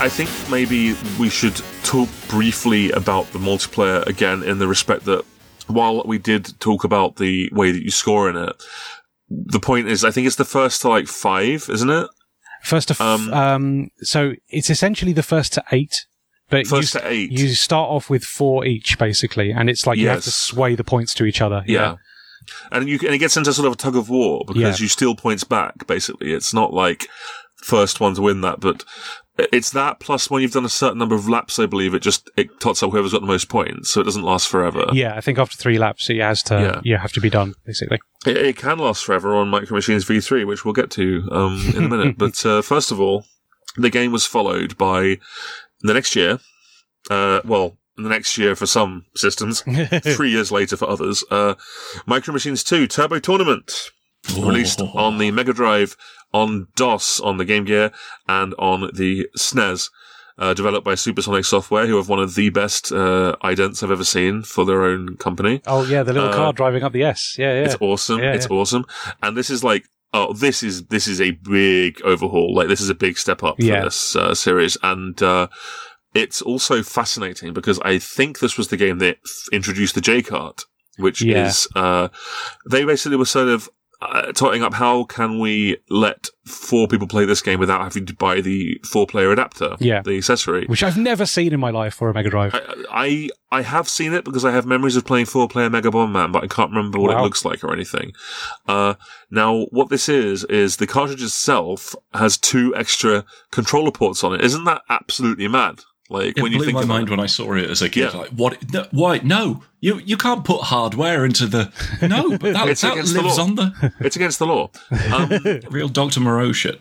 Speaker 1: I think maybe we should talk briefly about the multiplayer again, in the respect that while we did talk about the way that you score in it, the point is, I think it's the first to like 5, isn't it?
Speaker 3: First to so it's essentially the first to 8. But
Speaker 1: to 8.
Speaker 3: You start off with 4 each, basically, and it's like you have to sway the points to each other.
Speaker 1: Yeah. And it gets into sort of a tug of war, because you steal points back, basically. It's not like first one to win that, but it's that, plus when you've done a certain number of laps, I believe, it tots up whoever's got the most points, so it doesn't last forever.
Speaker 3: Yeah, I think after 3 laps, you have to be done, basically.
Speaker 1: It can last forever on Micro Machines V3, which we'll get to in a minute. But first of all, the game was followed by the next year, the next year for some systems, 3 years later for others, Micro Machines 2 Turbo Tournament, released on the Mega Drive, on DOS, on the Game Gear, and on the SNES, developed by Supersonic Software, who have one of the best idents I've ever seen for their own company.
Speaker 3: Oh yeah, the little car driving up the S. Yeah.
Speaker 1: It's awesome. It's awesome. And this is like, this is a big overhaul. Like, this is a big step up for this series. And it's also fascinating because I think this was the game that introduced the J-Kart, which is, they basically were sort of totting up, how can we let 4 people play this game without having to buy the 4-player adapter, the accessory,
Speaker 3: which I've never seen in my life for a Mega Drive.
Speaker 1: I have seen it because I have memories of playing 4-player Mega Bomberman, but I can't remember what it looks like or anything. Now, what this is the cartridge itself has 2 extra controller ports on it. Isn't that absolutely mad? Like, when you think
Speaker 2: my mind when I saw it as a kid. Like, what? No, why? No, you can't put hardware into the. No, but that lives on the.
Speaker 1: It's against the law.
Speaker 2: Real Dr. Moreau shit.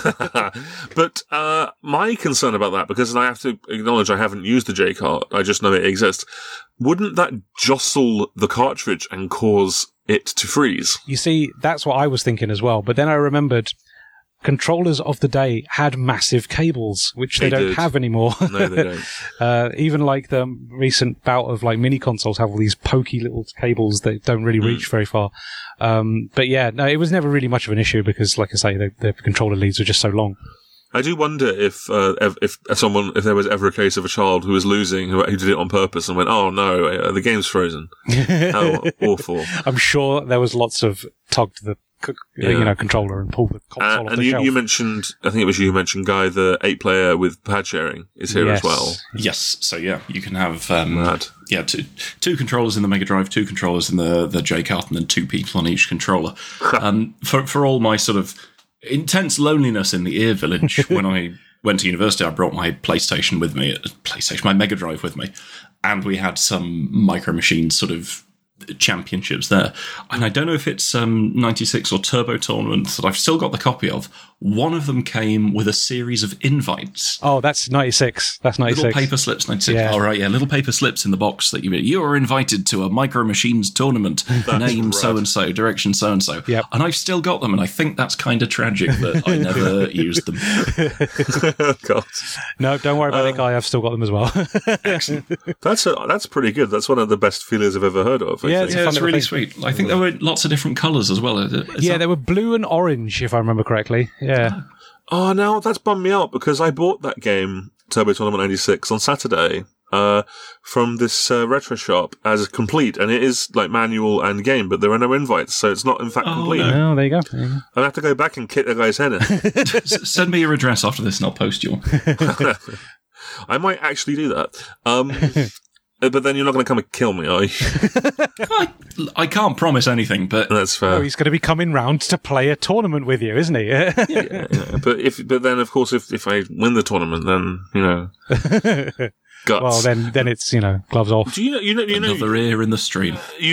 Speaker 1: But my concern about that, because I have to acknowledge I haven't used the J-Kart, I just know it exists. Wouldn't that jostle the cartridge and cause it to freeze?
Speaker 3: You see, that's what I was thinking as well. But then I remembered, controllers of the day had massive cables, which they don't have anymore.
Speaker 1: No, they don't.
Speaker 3: Even like the recent bout of like mini consoles have all these pokey little cables that don't really reach very far. But yeah, no, it was never really much of an issue because, like I say, the controller leads were just so long.
Speaker 1: I do wonder if there was ever a case of a child who was losing, who did it on purpose and went, "Oh no, the game's frozen." How awful!
Speaker 3: I'm sure there was lots of tug to the controller and pull the console off the shelf. And
Speaker 1: you mentioned, I think it was you who mentioned, Guy, the 8-player with pad sharing is here as well.
Speaker 2: Yes, so you can have two controllers in the Mega Drive, 2 controllers in the J-Kart, and then 2 people on each controller. For all my sort of intense loneliness in the Ear Village, when I went to university, I brought my PlayStation with me, my Mega Drive with me, and we had some Micro Machines sort of championships there. And I don't know if it's 96 or Turbo Tournament that I've still got the copy of. One of them came with a series of invites.
Speaker 3: Oh, that's 96. That's 96.
Speaker 2: Little paper slips, 96. Yeah. Oh, right, yeah. Little paper slips in the box that you are invited to a Micro Machines tournament. Name so-and-so, direction so-and-so.
Speaker 3: Yep.
Speaker 2: And I've still got them, and I think that's kind of tragic that I never used them.
Speaker 1: God.
Speaker 3: No, don't worry about it, Guy. I've still got them as well.
Speaker 2: Excellent.
Speaker 1: That's pretty good. That's one of the best feelings I've ever heard of.
Speaker 2: It's really sweet. I think there were lots of different colours as well.
Speaker 3: There were blue and orange, if I remember correctly. Yeah.
Speaker 1: Oh, now that's bummed me out because I bought that game, Turbo Tournament 96, on Saturday from this retro shop as complete, and it is like manual and game, but there are no invites, so it's not in fact complete.
Speaker 3: No, there you go.
Speaker 1: I'll have to go back and kick the guy's head in.
Speaker 2: Send me your address after this and I'll post you.
Speaker 1: I might actually do that. But then you're not going to come and kill me, are you?
Speaker 2: I can't promise anything, but
Speaker 1: that's fair.
Speaker 3: Oh, he's going to be coming round to play a tournament with you, isn't he?
Speaker 1: yeah. But then, of course, if I win the tournament, then guts.
Speaker 3: Well, then it's gloves off.
Speaker 1: Do you know
Speaker 2: another ear in the stream.
Speaker 1: You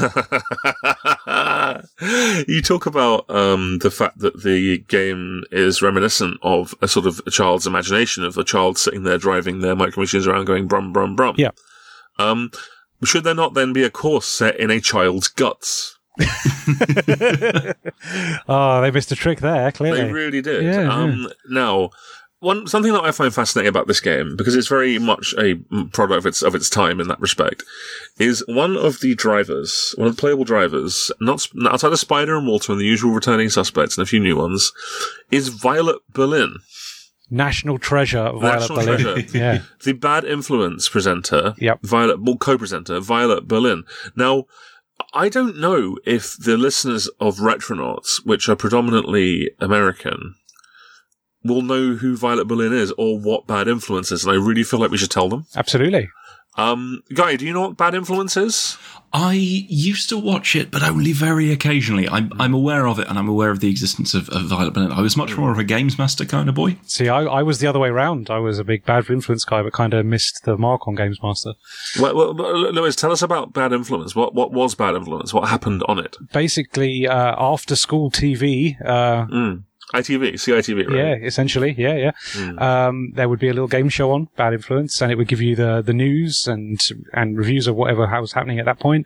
Speaker 1: talk about the fact that the game is reminiscent of a sort of a child's imagination of a child sitting there driving their Micro Machines around, going brum brum brum.
Speaker 3: Yeah.
Speaker 1: Should there not then be a course set in a child's guts?
Speaker 3: Oh, they missed a trick there, clearly.
Speaker 1: They really did.
Speaker 3: Yeah.
Speaker 1: Now, something that I find fascinating about this game, because it's very much a product of its time in that respect, is one of the playable drivers, not outside of Spider and Walter and the usual returning suspects and a few new ones, is Violet Berlin.
Speaker 3: National treasure, Violet Berlin. Yeah.
Speaker 1: The Bad Influence presenter,
Speaker 3: Yep.
Speaker 1: co-presenter, Violet Berlin. Now, I don't know if the listeners of Retronauts, which are predominantly American, will know who Violet Berlin is or what Bad Influence is, and I really feel like we should tell them.
Speaker 3: Absolutely.
Speaker 1: Guy, do you know what Bad Influence is?
Speaker 2: I used to watch it, but only very occasionally. I'm aware of it, and I'm aware of the existence of Violet Berlin. I was much more of a Games Master kind of boy.
Speaker 3: See, I was the other way around. I was a big Bad Influence guy, but kind of missed the mark on Games Master.
Speaker 1: Well, Lewis, tell us about Bad Influence. What was Bad Influence? What happened on it?
Speaker 3: Basically, after school TV.
Speaker 1: ITV, CITV, right?
Speaker 3: Yeah, essentially, yeah. There would be a little game show on, Bad Influence, and it would give you the news and reviews of whatever was happening at that point.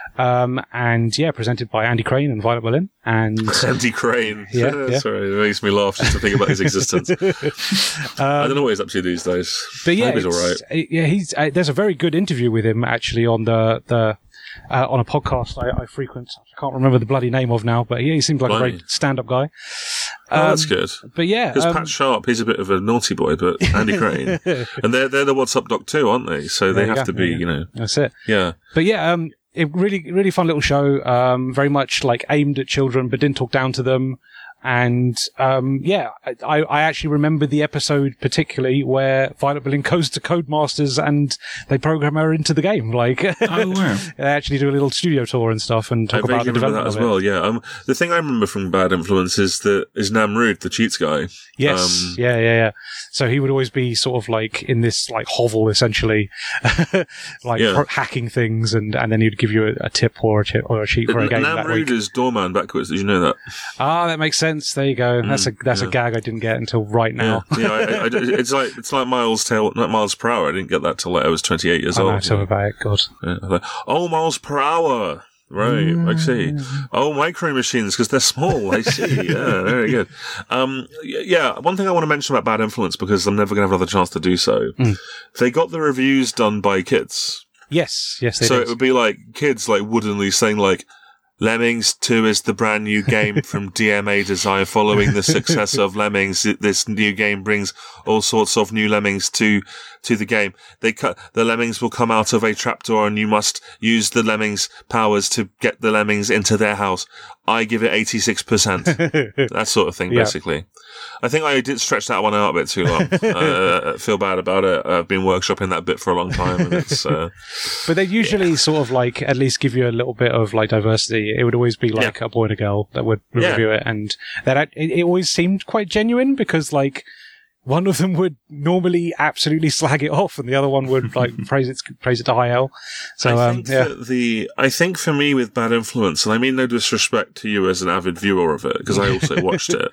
Speaker 3: Presented by Andy Crane and Violet Berlin. And
Speaker 1: Andy Crane.
Speaker 3: Yeah.
Speaker 1: Sorry, it makes me laugh just to think about his existence. I don't know what he's up to these days.
Speaker 3: But yeah,
Speaker 1: I hope he's all right.
Speaker 3: He's there's a very good interview with him actually on on a podcast I frequent. I can't remember the bloody name of now, but he seems like a very stand-up guy.
Speaker 1: That's good.
Speaker 3: But yeah,
Speaker 1: because Pat Sharp, he's a bit of a naughty boy, but Andy Crane, and they're the What's Up Doc too, aren't they? So they have to be,
Speaker 3: That's it.
Speaker 1: Yeah.
Speaker 3: But yeah, it really fun little show. Very much like aimed at children, but didn't talk down to them. And, I actually remember the episode particularly where Violet Berlin goes to Codemasters and they program her into the game. Like,
Speaker 2: oh, wow.
Speaker 3: They actually do a little studio tour and stuff and talk about the development
Speaker 1: that as well. Yeah. The thing I remember from Bad Influence is Namrud, the cheats guy.
Speaker 3: Yes. Yeah. So he would always be sort of like in this like hovel essentially, hacking things and then he'd give you a tip or a cheat for a game.
Speaker 1: Namrud is doorman backwards. Did you know that?
Speaker 3: That makes sense. There you go. That's a gag I didn't get until right now.
Speaker 1: Yeah. It's like Miles per hour. I didn't get that till I was 28 years old.
Speaker 3: Tell me about it. God.
Speaker 1: Yeah, miles per hour. Right, I see. Oh, micro machines, because they're small. I see. Yeah, very good. One thing I want to mention about Bad Influence, because I'm never going to have another chance to do so. They got the reviews done by kids.
Speaker 3: Yes, they
Speaker 1: so
Speaker 3: did.
Speaker 1: It would be like kids like woodenly saying like, Lemmings 2 is the brand new game from DMA Design. Following the success of Lemmings, this new game brings all sorts of new Lemmings to the game. The Lemmings will come out of a trapdoor and you must use the Lemmings powers to get the Lemmings into their house. I give it 86%. That sort of thing, basically. I think I did stretch that one out a bit too long. I feel bad about it. I've been workshopping that bit for a long time, and it's.
Speaker 3: But they usually sort of like at least give you a little bit of like diversity. It would always be like a boy and a girl that would review it, and it always seemed quite genuine because like one of them would normally absolutely slag it off, and the other one would like praise it to high hell. So
Speaker 1: I think for me with Bad Influence, and I mean no disrespect to you as an avid viewer of it, because I also watched it.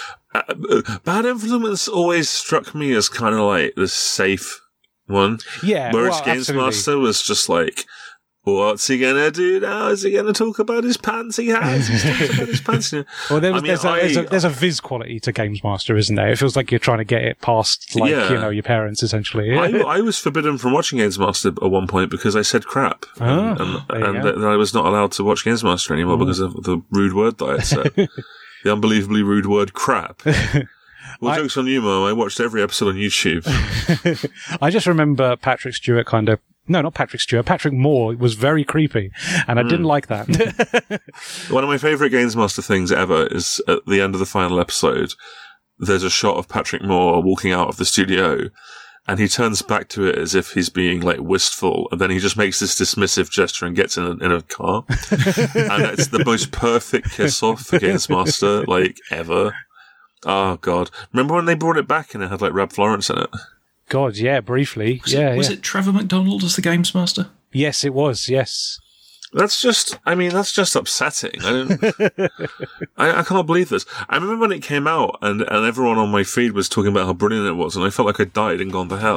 Speaker 1: Bad Influence always struck me as kind of like the safe one.
Speaker 3: Yeah.
Speaker 1: Whereas Games Master was just like, what's he gonna do now? Is he gonna talk about his pants he has? He's talking about his pants.
Speaker 3: Well, there's a Viz quality to Games Master, isn't there? It feels like you're trying to get it past, like, your parents, essentially.
Speaker 1: I was forbidden from watching Games Master at one point because I said crap. And I was not allowed to watch Games Master anymore because of the rude word that I had said. The unbelievably rude word crap. Well, joke's on you, Mum. I watched every episode on YouTube.
Speaker 3: I just remember Patrick Stewart Patrick Moore was very creepy, and I didn't like that.
Speaker 1: One of my favourite Games Master things ever is at the end of the final episode, there's a shot of Patrick Moore walking out of the studio, and he turns back to it as if he's being like wistful, and then he just makes this dismissive gesture and gets in a car. And it's the most perfect kiss off for Games Master, like, ever. Oh, God. Remember when they brought it back and it had like Rab Florence in it?
Speaker 3: God, yeah, briefly. Was
Speaker 2: it Trevor McDonald as the Games Master?
Speaker 3: Yes, it was, yes.
Speaker 1: That's just upsetting. I can't believe this. I remember when it came out and everyone on my feed was talking about how brilliant it was, and I felt like I died and gone to hell.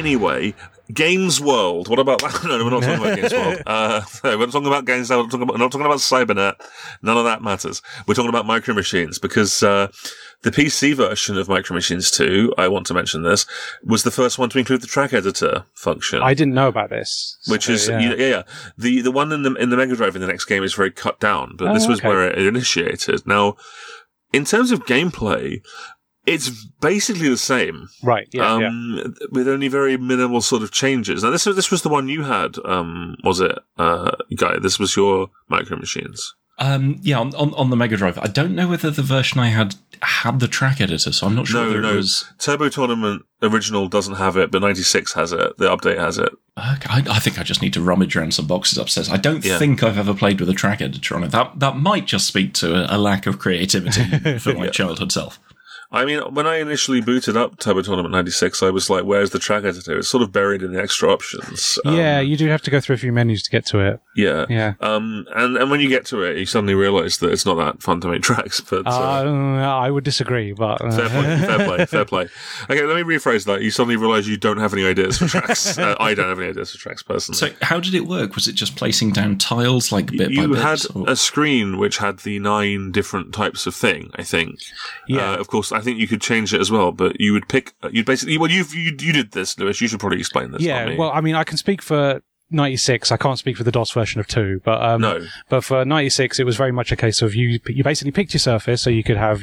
Speaker 1: Anyway, Games World. What about that? No, we're not talking about Games World. We're not talking about Games World. We're not talking about Cybernet. None of that matters. We're talking about Micro Machines because the PC version of Micro Machines 2, I want to mention this, was the first one to include the track editor function.
Speaker 3: I didn't know about this.
Speaker 1: Which is, The one in the Mega Drive in the next game is very cut down, but this was where it initiated. Now, in terms of gameplay, it's basically the same.
Speaker 3: Right,
Speaker 1: with only very minimal sort of changes. Now, this was the one you had, was it, Guy? This was your Micro Machines.
Speaker 2: On the Mega Drive. I don't know whether the version I had the track editor, so I'm not sure whether it was...
Speaker 1: Turbo Tournament original doesn't have it, but 96 has it. The update has it.
Speaker 2: Okay, I think I just need to rummage around some boxes upstairs. I don't think I've ever played with a track editor on it. That might just speak to a lack of creativity for my childhood self.
Speaker 1: I mean, when I initially booted up Turbo Tournament 96, I was like, where's the track editor? It's sort of buried in the extra options.
Speaker 3: You do have to go through a few menus to get to it.
Speaker 1: Yeah. And when you get to it, you suddenly realise that it's not that fun to make tracks. But
Speaker 3: I would disagree, but...
Speaker 1: Fair play. Okay, let me rephrase that. You suddenly realise you don't have any ideas for tracks. I don't have any ideas for tracks, personally.
Speaker 2: So how did it work? Was it just placing down tiles, like, bit by bit?
Speaker 1: You had a screen which had the 9 different types of thing, I think.
Speaker 3: Yeah.
Speaker 1: Of course, I think you could change it as well, but you would pick, you'd basically, well, you did this, Lewis, you should probably explain this.
Speaker 3: Yeah, well, I mean, I can speak for 96, I can't speak for the DOS version of 2, but,
Speaker 1: no.
Speaker 3: But for 96, it was very much a case of you basically picked your surface, so you could have,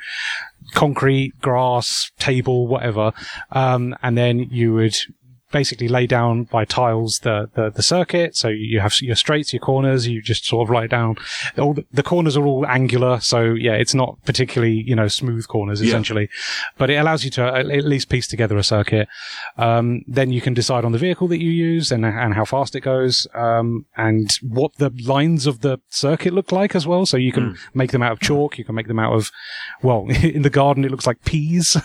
Speaker 3: concrete, grass, table, whatever, and then you would basically lay down by tiles the circuit. So you have your straights, your corners, you just sort of lay down. All the corners are all angular. So yeah, it's not particularly, smooth corners essentially, but it allows you to at least piece together a circuit. Then you can decide on the vehicle that you use and how fast it goes, and what the lines of the circuit look like as well. So you can make them out of chalk. You can make them out of, well, in the garden, it looks like peas.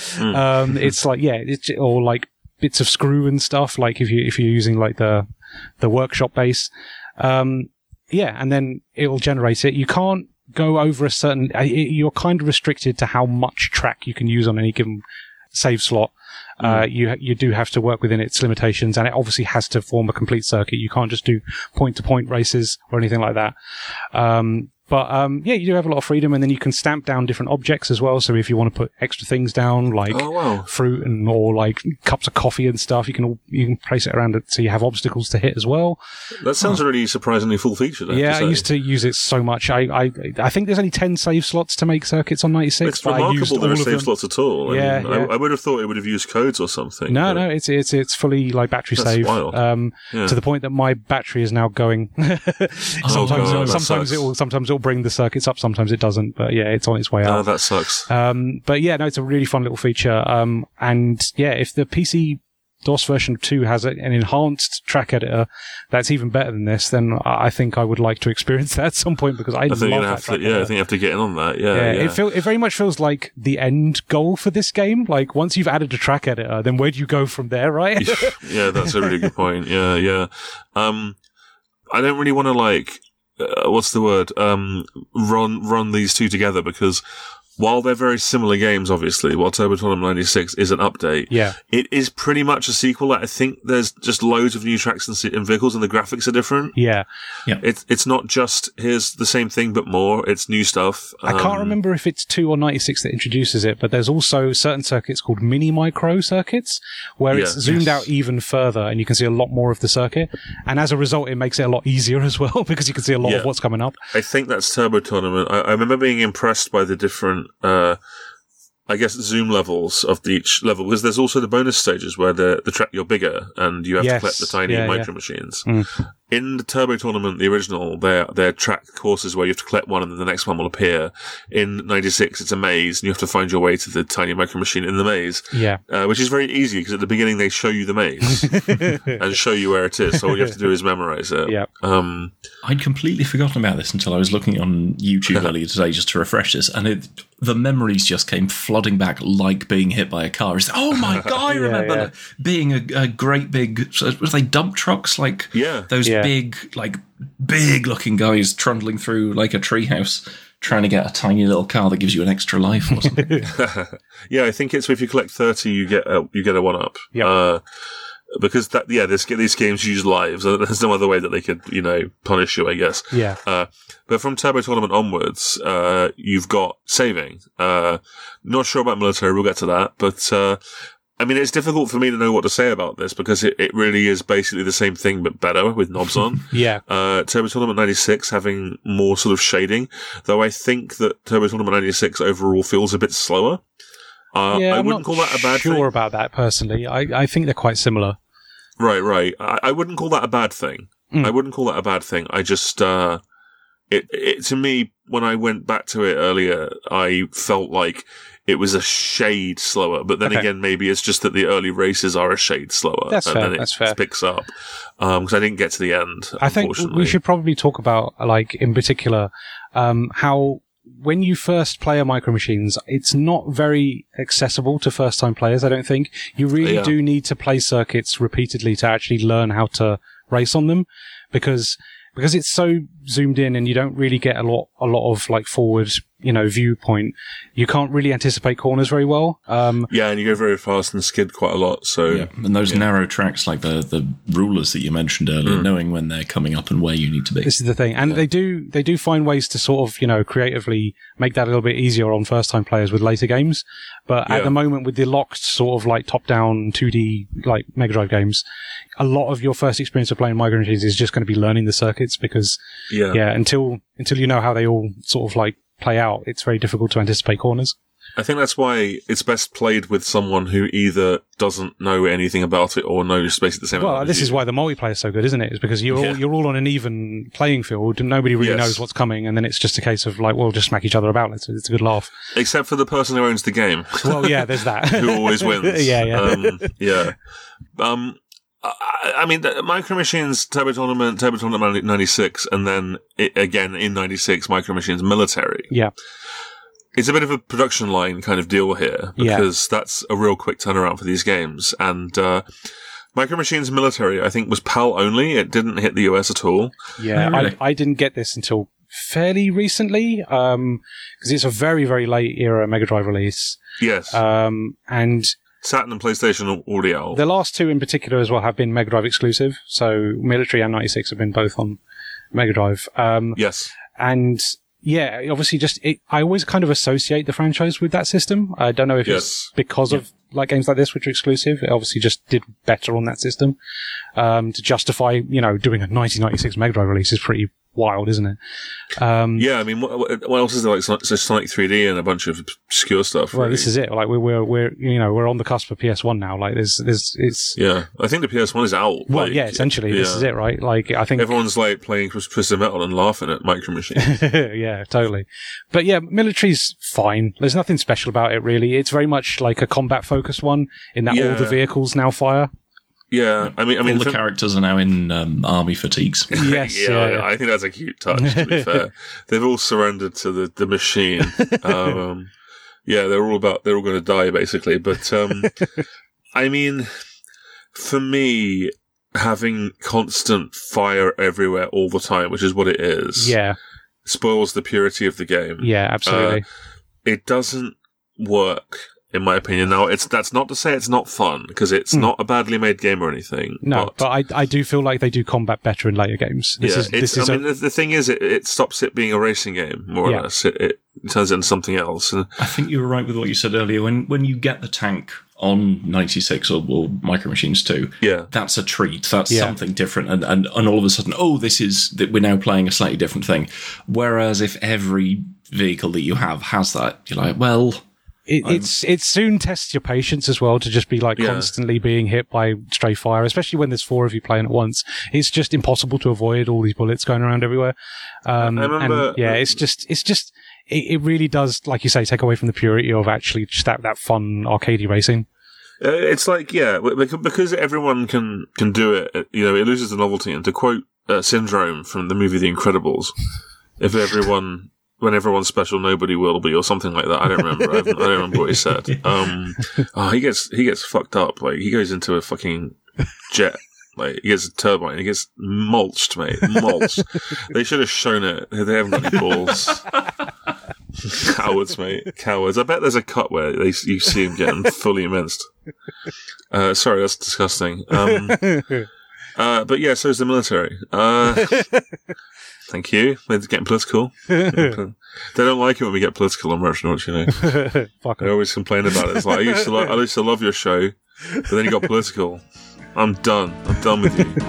Speaker 3: It's like, or like bits of screw and stuff, like if you're using like the workshop base. And then it will generate it. You can't go over a certain, you're kind of restricted to how much track you can use on any given save slot. You do have to work within its limitations, and it obviously has to form a complete circuit. You can't just do point-to-point races or anything like that. But you do have a lot of freedom, and then you can stamp down different objects as well. So if you want to put extra things down, like fruit or like cups of coffee and stuff, you can place it around it so you have obstacles to hit as well.
Speaker 1: That sounds really surprisingly full-featured.
Speaker 3: I used to use it so much. I think there's only 10 save slots to make circuits on 96.
Speaker 1: It's remarkable there are save slots at all.
Speaker 3: I
Speaker 1: would have thought it would have used codes or something.
Speaker 3: No, it's fully like battery save.
Speaker 1: Wild.
Speaker 3: To the point that my battery is now going. Sometimes it'll bring the circuits up, sometimes it doesn't, but yeah, it's on its way out.
Speaker 1: Oh, that sucks.
Speaker 3: But yeah, no, it's a really fun little feature. And yeah, if the PC DOS version 2 has an enhanced track editor that's even better than this, then I think I would like to experience that at some point, because I love that track editor.
Speaker 1: I think you have to get in on that. Yeah.
Speaker 3: It very much feels like the end goal for this game. Like, once you've added a track editor, then where do you go from there, right?
Speaker 1: Yeah, that's a really good point. Yeah. I don't really want to what's the word? Run these two together, because while they're very similar games, obviously, while Turbo Tournament 96 is an update, it is pretty much a sequel. I think there's just loads of new tracks and vehicles, and the graphics are different.
Speaker 3: Yeah.
Speaker 1: It's not just here's the same thing but more. It's new stuff.
Speaker 3: I can't remember if it's 2 or 96 that introduces it, but there's also certain circuits called mini micro circuits where it's zoomed out even further, and you can see a lot more of the circuit. And as a result, it makes it a lot easier as well, because you can see a lot of what's coming up.
Speaker 1: I think that's Turbo Tournament. I remember being impressed by the different I guess zoom levels of each level, because there's also the bonus stages where the track you're bigger and you have to collect the tiny micro machines. In the Turbo Tournament, the original, they're track courses where you have to collect one and then the next one will appear. In 96, it's a maze and you have to find your way to the tiny micro machine in the maze.
Speaker 3: Yeah.
Speaker 1: Which is very easy, because at the beginning they show you the maze and show you where it is. So all you have to do is memorize it.
Speaker 3: Yeah.
Speaker 2: I'd completely forgotten about this until I was looking on YouTube earlier today just to refresh this, and the memories just came flooding back like being hit by a car. It's, oh my God, I remember being a great big, were they dump trucks? Those big looking guys trundling through like a treehouse, trying to get a tiny little car that gives you an extra life or something.
Speaker 1: Yeah, I think it's if you collect 30, you get a 1-up.
Speaker 3: Yeah.
Speaker 1: Because these games use lives. There's no other way that they could, punish you, I guess.
Speaker 3: Yeah.
Speaker 1: But from Turbo Tournament onwards, you've got saving. Not sure about military. We'll get to that. But, it's difficult for me to know what to say about this because it really is basically the same thing but better with knobs on.
Speaker 3: Yeah.
Speaker 1: Turbo Tournament 96 having more sort of shading, though I think that Turbo Tournament 96 overall feels a bit slower. I wouldn't call that a bad thing.
Speaker 3: I'm not sure about that personally. I think they're quite similar.
Speaker 1: Right. I wouldn't call that a bad thing. I wouldn't call that a bad thing. I just, it to me, when I went back to it earlier, I felt like it was a shade slower. But then again, maybe it's just that the early races are a shade slower.
Speaker 3: That's fair.
Speaker 1: Then it picks up. Because I didn't get to the end,
Speaker 3: I think we should probably talk about, in particular, how when you first play a Micro Machines, it's not very accessible to first-time players, I don't think. You really do need to play circuits repeatedly to actually learn how to race on them, because it's so zoomed in and you don't really get a lot of forward, viewpoint. You can't really anticipate corners very well. And
Speaker 1: you go very fast and skid quite a lot. So
Speaker 2: and those narrow tracks, like the rulers that you mentioned earlier, knowing when they're coming up and where you need to be.
Speaker 3: This is the thing, and they do find ways to sort of creatively make that a little bit easier on first time players with later games. But at the moment, with the locked sort of top down 2D Mega Drive games, a lot of your first experience of playing Micro Machines is just going to be learning the circuits because until you know how they all sort of play out, it's very difficult to anticipate corners.
Speaker 1: I think that's why it's best played with someone who either doesn't know anything about it or knows basically the same.
Speaker 3: Well, this is why the multiplayer is so good, isn't it? It's because you're all on an even playing field and nobody really knows what's coming, and then it's just a case of we'll just smack each other about. It's a good laugh.
Speaker 1: Except for the person who owns the game.
Speaker 3: Well, yeah, there's that.
Speaker 1: Who always wins.
Speaker 3: Yeah.
Speaker 1: Micro Machines, Turbo Tournament 96, and then again in 96, Micro Machines Military.
Speaker 3: Yeah.
Speaker 1: It's a bit of a production line kind of deal here, because that's a real quick turnaround for these games. And, Micro Machines Military, I think, was PAL only. It didn't hit the US at all.
Speaker 3: Yeah, really? I didn't get this until fairly recently, because it's a very, very late era Mega Drive release.
Speaker 1: Yes.
Speaker 3: And
Speaker 1: Saturn and PlayStation already out.
Speaker 3: The last two in particular as well have been Mega Drive exclusive. So Military and 96 have been both on Mega Drive.
Speaker 1: Yes.
Speaker 3: And obviously I always kind of associate the franchise with that system. I don't know if it's because of games like this which are exclusive. It obviously just did better on that system. To justify, doing a 1996 Mega Drive release is pretty wild, isn't it?
Speaker 1: What else is there? Sonic 3D and a bunch of obscure stuff.
Speaker 3: Well,
Speaker 1: really.
Speaker 3: This is it. We're on the cusp of PS1 now. It's.
Speaker 1: Yeah, I think the PS1 is out.
Speaker 3: Well, essentially, this is it, right? I think
Speaker 1: everyone's playing Twisted Metal and laughing at Micro Machines.
Speaker 3: Yeah, totally. But Military's fine. There's nothing special about it, really. It's very much like a combat-focused one in that all the vehicles now fire.
Speaker 1: Yeah, I mean,
Speaker 2: all the characters are now in army fatigues.
Speaker 3: Yes,
Speaker 1: I think that's a cute touch. To be fair, they've all surrendered to the machine. They're all going to die basically. But for me, having constant fire everywhere all the time, which is what it is, spoils the purity of the game.
Speaker 3: Yeah, absolutely.
Speaker 1: It doesn't work. In my opinion. Now, that's not to say it's not fun, because it's not a badly made game or anything.
Speaker 3: No, but I do feel like they do combat better in later games.
Speaker 1: The thing is, it stops it being a racing game, more or less. It turns into something else.
Speaker 2: I think you were right with what you said earlier. When you get the tank on 96 or Micro Machines 2, that's a treat. That's something different. And all of a sudden, we're now playing a slightly different thing. Whereas if every vehicle that you have has that, you're like, well...
Speaker 3: It soon tests your patience as well to just be constantly being hit by stray fire, especially when there's 4 of you playing at once. It's just impossible to avoid all these bullets going around everywhere.
Speaker 1: I remember,
Speaker 3: it really does, like you say, take away from the purity of actually just that fun arcadey racing.
Speaker 1: It's because everyone can do it. It loses the novelty. And to quote Syndrome from the movie The Incredibles, when everyone's special, nobody will be, or something like that. I don't remember. I don't remember what he said. He gets fucked up. He goes into a fucking jet. He gets a turbine. He gets mulched, mate. Mulched. They should have shown it. They haven't got any balls. Cowards, mate. Cowards. I bet there's a cut where you see him getting fully minced. Sorry, that's disgusting. But yeah, so is the military. Thank you. They're getting political. They don't like it when we get political on Retronauts, you know.
Speaker 3: Fuck
Speaker 1: They always complain about it. It's like, I used to love your show, but then you got political. I'm done. I'm done with you.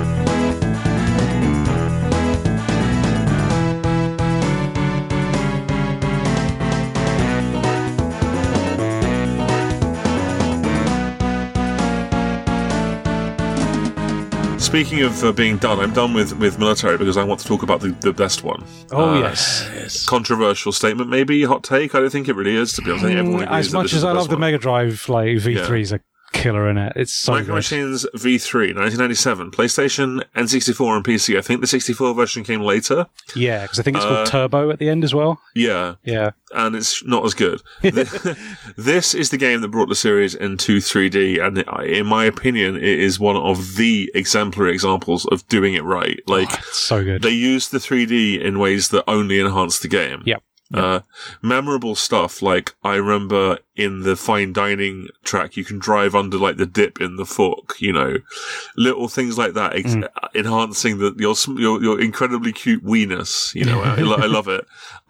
Speaker 1: Speaking of being done, I'm done with military because I want to talk about the best one.
Speaker 3: Oh, yes.
Speaker 1: Controversial statement, maybe hot take. I don't think it really is, to be honest. I think everyone agrees
Speaker 3: as much as I love the Mega Drive, like V3 is a killer in it. It's so
Speaker 1: Micro
Speaker 3: good.
Speaker 1: Machines V3, 1997, PlayStation, N64, and PC. I think the 64 version came later.
Speaker 3: Yeah, because I think it's called Turbo at the end as well.
Speaker 1: Yeah.
Speaker 3: Yeah.
Speaker 1: And it's not as good. This is the game that brought the series into 3D, and in my opinion, it is one of the exemplary examples of doing it right. Like,
Speaker 3: It's so good.
Speaker 1: they used the 3D in ways that only enhance the game.
Speaker 3: Yep.
Speaker 1: Memorable stuff, like I remember in the fine dining track, you can drive under like the dip in the fork, you know, little things like that, enhancing your incredibly cute weeness, you know. I love it.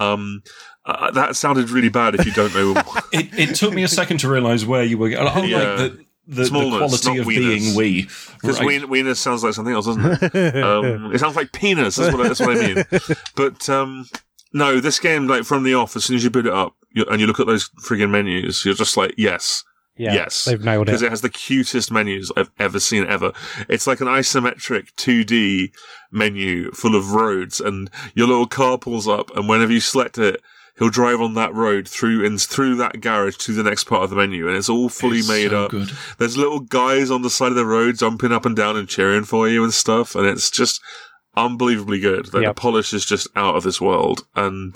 Speaker 1: That sounded really bad if you don't know.
Speaker 2: It took me a second to realise where you were going. Like the quality of being wee.
Speaker 1: Because weenus sounds like something else, doesn't it? It sounds like penis, that's what I mean. But, no, this game, like, from the off, as soon as you boot it up and you look at those friggin' menus, you're just like, yes.
Speaker 3: Yeah,
Speaker 1: yes.
Speaker 3: they've nailed it.
Speaker 1: Because it has the cutest menus I've ever seen ever. It's like an isometric 2D menu full of roads, and your little car pulls up, and whenever you select it, he'll drive on that road through that garage to the next part of the menu, and it's all fully made up.
Speaker 2: Good.
Speaker 1: There's little guys on the side of the road jumping up and down and cheering for you and stuff, and it's just unbelievably good. Like, the polish is just out of this world. And,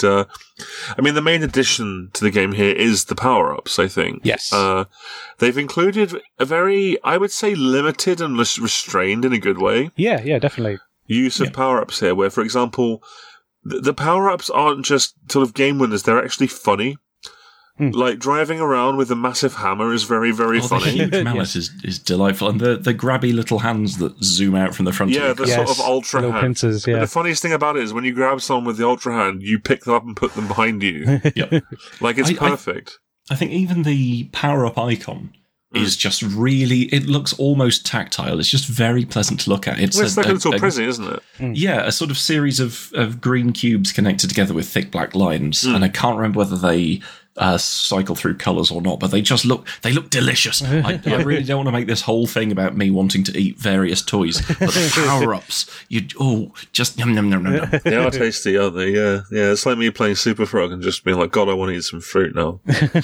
Speaker 1: I mean, the main addition to the game here is the power-ups, I think.
Speaker 3: Yes.
Speaker 1: They've included a very, I would say, limited and restrained in a good way.
Speaker 3: Yeah, definitely.
Speaker 1: Use of power-ups here, where, for example, the power-ups aren't just sort of game winners, they're actually funny. Like, driving around with a massive hammer is very, very funny.
Speaker 2: The huge mallet is delightful. And the grabby little hands that zoom out from the front of the
Speaker 1: sort of ultra
Speaker 3: little
Speaker 1: hand.
Speaker 3: pincers,
Speaker 1: But the funniest thing about it is when you grab someone with the ultra hand, you pick them up and put them behind you.
Speaker 2: Yep.
Speaker 1: Like, it's perfect.
Speaker 2: I think even the power-up icon is just really, it looks almost tactile. It's just very pleasant to look at.
Speaker 1: It's like a little prison, isn't it?
Speaker 2: Yeah, a sort of series of green cubes connected together with thick black lines. And I can't remember whether they cycle through colours or not, but they look delicious. I really don't want to make this whole thing about me wanting to eat various toys, but the power-ups, just yum, yum, yum, yum.
Speaker 1: They are tasty, aren't they? Yeah. It's like me playing Super Frog and just being like, God, I want to eat some fruit now.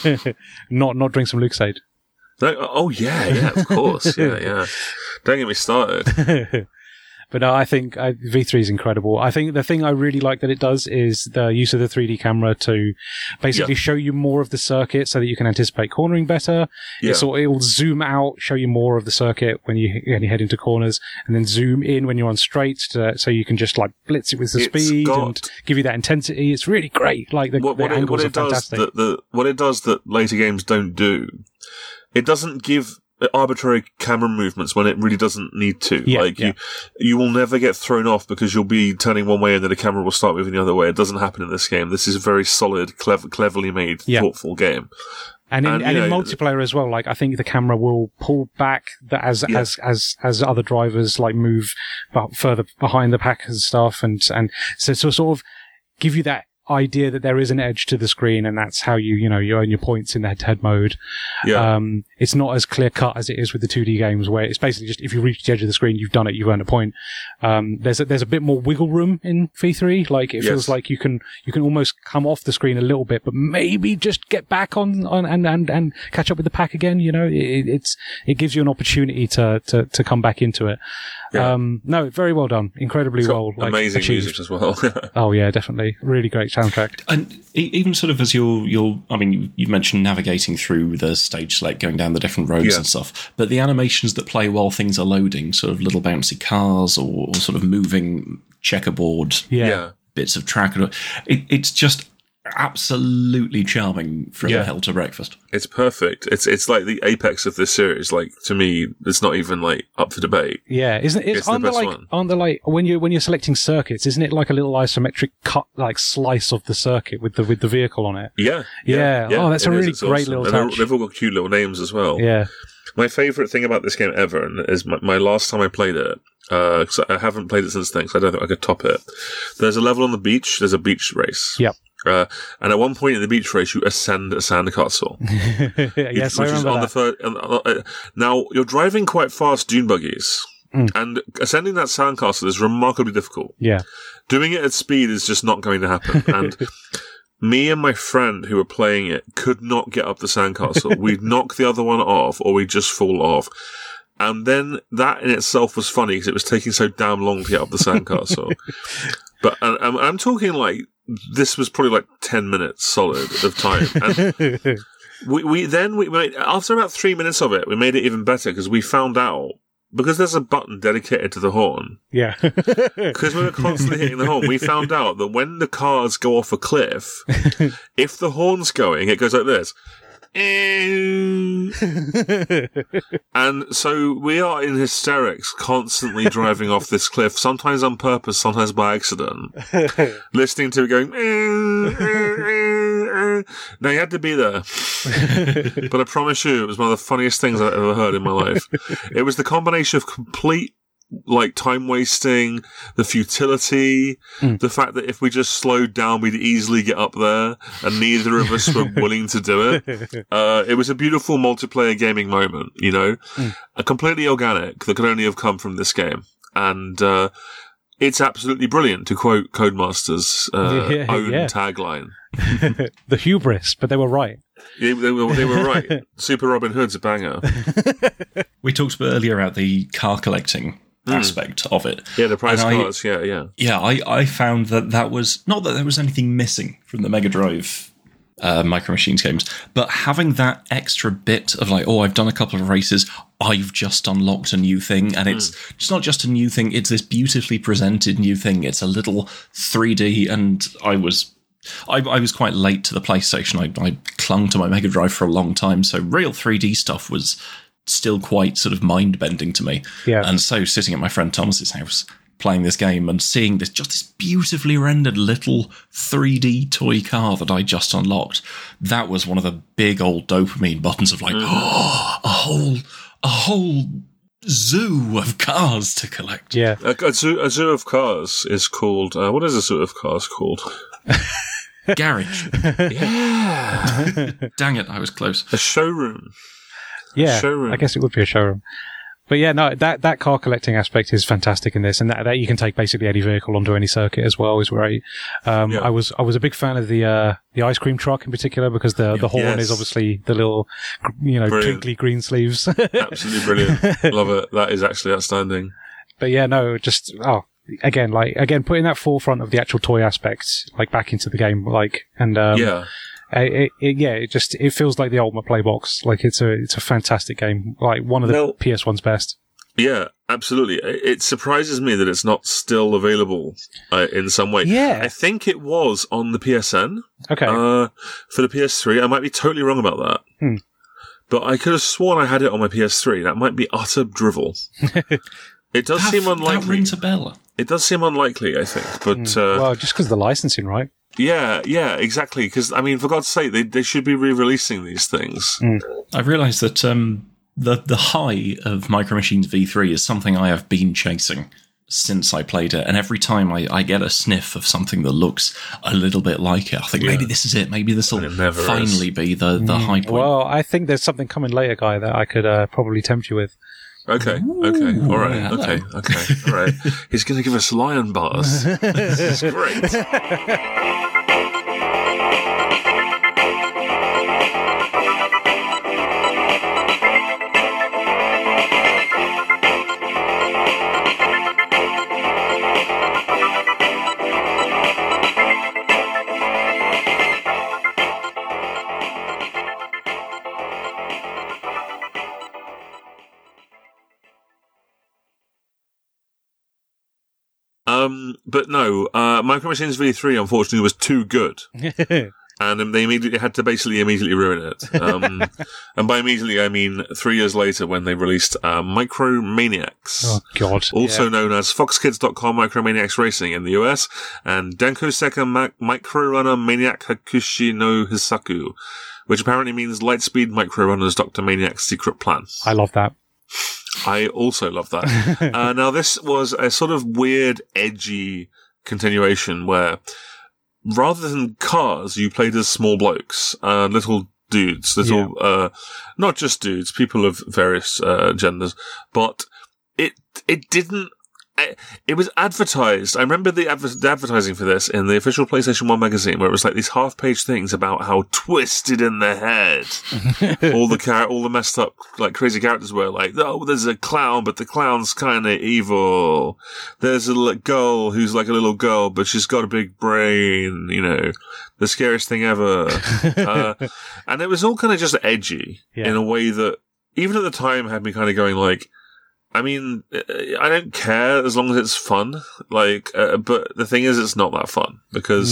Speaker 3: Not drink some Lucasade.
Speaker 1: Oh, yeah, of course. Yeah. Don't get me started.
Speaker 3: But no, I think V3 is incredible. I think the thing I really like that it does is the use of the 3D camera to basically show you more of the circuit so that you can anticipate cornering better.
Speaker 1: Yeah.
Speaker 3: It'll zoom out, show you more of the circuit when you head into corners, and then zoom in when you're on straights so you can just like blitz it with the speed and give you that intensity. It's really great. Like the angles are fantastic.
Speaker 1: What it does that later games don't do, it doesn't give arbitrary camera movements when it really doesn't need to. You will never get thrown off because you'll be turning one way and then the camera will start moving the other way. It doesn't happen in this game. This is a very solid, cleverly made, thoughtful game.
Speaker 3: And in multiplayer as well, like I think the camera will pull back as other drivers like move further behind the pack and stuff, and so sort of give you that idea that there is an edge to the screen, and that's how you earn your points in the head-to-head mode. It's not as clear cut as it is with the 2D games, where it's basically just if you reach the edge of the screen, you've done it, you've earned a point. There's a bit more wiggle room in V3. Like it feels like you can almost come off the screen a little bit, but maybe just get back on and catch up with the pack again. You know, it gives you an opportunity to come back into it. No, very well done, incredibly well.
Speaker 1: Amazing
Speaker 3: achieved.
Speaker 1: music as well.
Speaker 3: Oh yeah, definitely, really great soundtrack.
Speaker 2: And even sort of as you're I mean, you mentioned navigating through the stage select, going down the different roads and stuff, but the animations that play while things are loading, sort of little bouncy cars or sort of moving checkerboard bits of track, it's just absolutely charming from hell to breakfast.
Speaker 1: It's perfect. It's like the apex of this series. Like, to me, it's not even like up for debate.
Speaker 3: Yeah, isn't it?
Speaker 1: It's the best one.
Speaker 3: Aren't there like when you're selecting circuits? Isn't it like a little isometric cut, like slice of the circuit with the vehicle on it?
Speaker 1: Yeah.
Speaker 3: Oh, that's a really great little touch.
Speaker 1: They've all got cute little names as well.
Speaker 3: Yeah.
Speaker 1: My favourite thing about this game ever, and is my last time I played it, because I haven't played it since then, because I don't think I could top it. There's a level on the beach. There's a beach race.
Speaker 3: Yep.
Speaker 1: And at one point in the beach race, you ascend a sandcastle.
Speaker 3: Yes, I remember that.
Speaker 1: Now, you're driving quite fast dune buggies, and ascending that sandcastle is remarkably difficult.
Speaker 3: Yeah.
Speaker 1: Doing it at speed is just not going to happen. And me and my friend who were playing it could not get up the sandcastle. We'd knock the other one off, or we'd just fall off. And then that in itself was funny, because it was taking so damn long to get up the sandcastle. But I'm talking like, this was probably like 10 minutes solid of time. And we made, after about 3 minutes of it, we made it even better, because we found out, because there's a button dedicated to the horn.
Speaker 3: Yeah.
Speaker 1: Because we were constantly hitting the horn, we found out that when the cars go off a cliff, if the horn's going, it goes like this. And so we are in hysterics, constantly driving off this cliff, sometimes on purpose, sometimes by accident, listening to it going. Now, you had to be there, but I promise you, it was one of the funniest things I've ever heard in my life. It was the combination of complete, like, time wasting, the futility, the fact that if we just slowed down, we'd easily get up there, and neither of us were willing to do it. It was a beautiful multiplayer gaming moment, you know, a completely organic that could only have come from this game. And, it's absolutely brilliant, to quote Codemasters' own tagline.
Speaker 3: The hubris, but they were right.
Speaker 1: They were right. Super Robin Hood's a banger.
Speaker 2: We talked earlier about the car collecting aspect of it.
Speaker 1: Yeah, the prize cards, yeah.
Speaker 2: Yeah, I found that was, not that there was anything missing from the Mega Drive Micro Machines games, but having that extra bit of like, oh, I've done a couple of races, I've just unlocked a new thing, and it's not just a new thing, it's this beautifully presented new thing. It's a little 3D, and I was quite late to the PlayStation. I clung to my Mega Drive for a long time, so real 3D stuff was still quite sort of mind-bending to me.
Speaker 3: Yeah.
Speaker 2: And so sitting at my friend Thomas's house, playing this game and seeing this beautifully rendered little 3D toy car that I just unlocked, that was one of the big old dopamine buttons of like, oh, a whole zoo of cars to collect.
Speaker 3: Yeah.
Speaker 1: A zoo of cars is called, what is a zoo of cars called?
Speaker 2: Garage.
Speaker 1: Yeah.
Speaker 2: Dang it, I was close.
Speaker 1: A showroom.
Speaker 3: Yeah,
Speaker 1: showroom.
Speaker 3: I guess it would be a showroom. But yeah, no, that car collecting aspect is fantastic in this, and that you can take basically any vehicle onto any circuit as well is great. I was a big fan of the ice cream truck in particular, because the horn is obviously the little, twinkly green sleeves.
Speaker 1: Absolutely brilliant. Love it. That is actually outstanding.
Speaker 3: But yeah, no, just, again, putting that forefront of the actual toy aspect, like, back into the game, like, and, it feels like the ultimate play box. Like, it's a fantastic game. Like, one of the PS1's best.
Speaker 1: Yeah, absolutely. It surprises me that it's not still available in some way.
Speaker 3: Yeah.
Speaker 1: I think it was on the PSN.
Speaker 3: Okay.
Speaker 1: For the PS3. I might be totally wrong about that. But I could have sworn I had it on my PS3. That might be utter drivel. It does seem unlikely.
Speaker 2: That rings a bell.
Speaker 1: It does seem unlikely, I think. But
Speaker 3: well, just because of the licensing, right?
Speaker 1: Yeah, exactly. Because, I mean, for God's sake, they should be re-releasing these things.
Speaker 2: I've realised that the high of Micro Machines V3 is something I have been chasing since I played it. And every time I get a sniff of something that looks a little bit like it, I think maybe this is it. Maybe this will finally be the high point.
Speaker 3: Well, I think there's something coming later, Guy, that I could probably tempt you with.
Speaker 1: Okay. All right.
Speaker 2: Yeah,
Speaker 1: Okay. All right. He's going to give us lion bars. This is great. But no, Micro Machines V3 unfortunately was too good. And they had to immediately ruin it. And by immediately, I mean 3 years later when they released Micromaniacs.
Speaker 3: Oh, God.
Speaker 1: Also known as FoxKids.com Micromaniacs Racing in the US, and Denko Seka Micro Runner Maniac Hakushi no Hisaku, which apparently means Lightspeed Micro Runner's Dr. Maniac's secret plan.
Speaker 3: I love that.
Speaker 1: I also love that. Now, this was a sort of weird, edgy continuation where rather than cars, you played as small blokes, little dudes, not just dudes, people of various genders, but it didn't. It was advertised. I remember the advertising for this in the official PlayStation 1 magazine, where it was like these half-page things about how twisted in the head all the messed up, like, crazy characters were. Like, oh, there's a clown, but the clown's kind of evil. There's a girl who's like a little girl, but she's got a big brain. You know, the scariest thing ever. And it was all kind of just edgy in a way that, even at the time, had me kind of going like, I mean, I don't care as long as it's fun. Like, but the thing is, it's not that fun because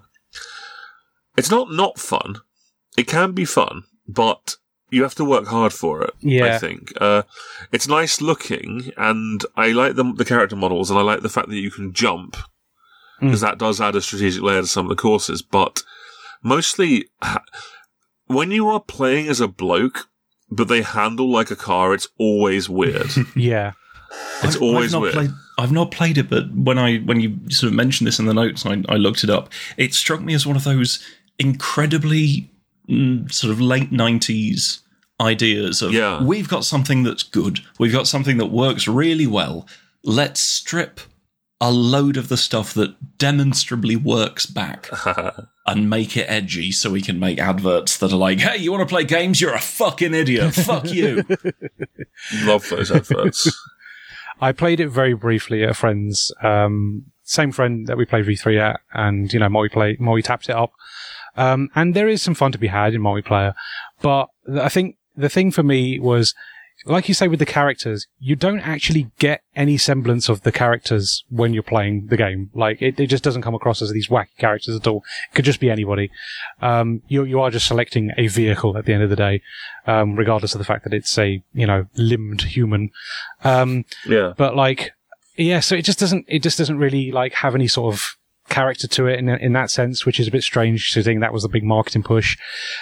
Speaker 1: it's not fun. It can be fun, but you have to work hard for it.
Speaker 3: Yeah.
Speaker 1: I think it's nice looking, and I like the character models, and I like the fact that you can jump because that does add a strategic layer to some of the courses. But mostly, when you are playing as a bloke, but they handle like a car, it's always weird.
Speaker 3: Yeah.
Speaker 1: It's always weird.
Speaker 2: I've not played it, but when you sort of mentioned this in the notes, I looked it up. It struck me as one of those incredibly sort of late 90s ideas of, we've got something that's good. We've got something that works really well. Let's strip a load of the stuff that demonstrably works back and make it edgy so we can make adverts that are like, hey, you want to play games? You're a fucking idiot. Fuck you.
Speaker 1: Love those adverts.
Speaker 3: I played it very briefly at a friend's, same friend that we played V3 at, and, you know, multi-tapped it up. And there is some fun to be had in multiplayer, but I think the thing for me was, like you say with the characters, you don't actually get any semblance of the characters when you're playing the game. Like, it just doesn't come across as these wacky characters at all. It could just be anybody. You are just selecting a vehicle at the end of the day, regardless of the fact that it's a, you know, limbed human. But like, so it just doesn't really like have any sort of character to it in that sense, which is a bit strange to think that was a big marketing push.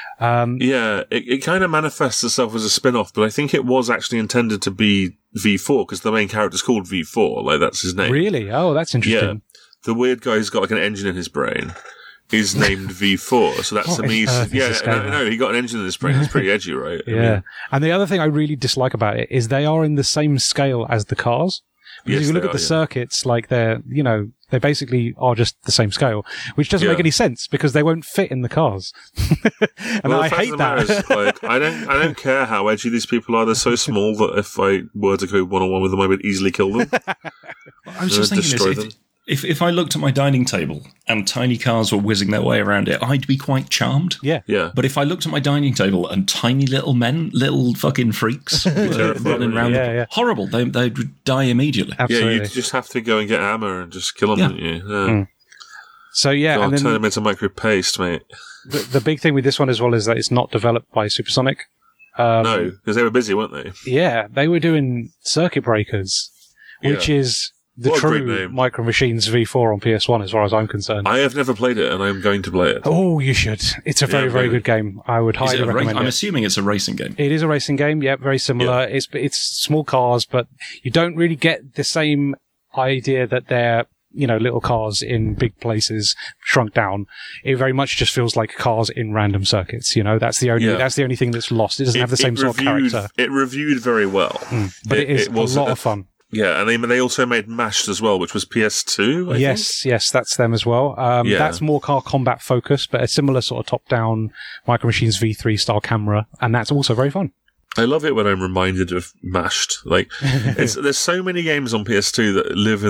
Speaker 1: It kind of manifests itself as a spin-off, but I think it was actually intended to be V4 because the main character's called V4, like that's his name.
Speaker 3: Really? Oh, that's interesting.
Speaker 1: Yeah. The weird guy who's got like an engine in his brain is named V4, so that's amazing. No, he got an engine in his brain. It's pretty edgy, right?
Speaker 3: Yeah. I mean, and the other thing I really dislike about it is they are in the same scale as the cars. Because if you look at the circuits, like they basically are just the same scale, which doesn't make any sense because they won't fit in the cars. And I hate that.
Speaker 1: Is, like, I don't care how edgy these people are. They're so small that if I were to go one-on-one with them, I would easily kill them.
Speaker 2: I was just thinking if I looked at my dining table and tiny cars were whizzing their way around it, I'd be quite charmed.
Speaker 3: Yeah.
Speaker 2: But if I looked at my dining table and tiny little men, little fucking freaks were running around, horrible. They'd die immediately.
Speaker 3: Absolutely.
Speaker 1: Yeah, you just have to go and get hammer and just kill them, don't you? Yeah.
Speaker 3: So, yeah.
Speaker 1: And then turn them into micro paste, mate.
Speaker 3: The big thing with this one as well is that it's not developed by Supersonic.
Speaker 1: No, because they were busy, weren't they?
Speaker 3: Yeah, they were doing Circuit Breakers, which is the true Micro Machines V4 on PS1 as far as I'm concerned.
Speaker 1: I have never played it, and I'm going to play it.
Speaker 3: Oh, you should. It's a very, very good game. I would highly recommend it.
Speaker 2: I'm assuming it's a racing game.
Speaker 3: It is a racing game, yeah, very similar. Yeah. It's small cars, but you don't really get the same idea that they're, you know, little cars in big places shrunk down. It very much just feels like cars in random circuits, you know. That's the only thing that's lost. It doesn't have the same sort of character.
Speaker 1: It reviewed very well.
Speaker 3: But it is a lot of fun.
Speaker 1: Yeah, and they also made Mashed as well, which was PS2, I think?
Speaker 3: Yes, that's them as well. That's more car combat focused, but a similar sort of top-down Micro Machines V3 style camera, and that's also very fun.
Speaker 1: I love it when I'm reminded of Mashed. Like, there's so many games on PS2 that live in the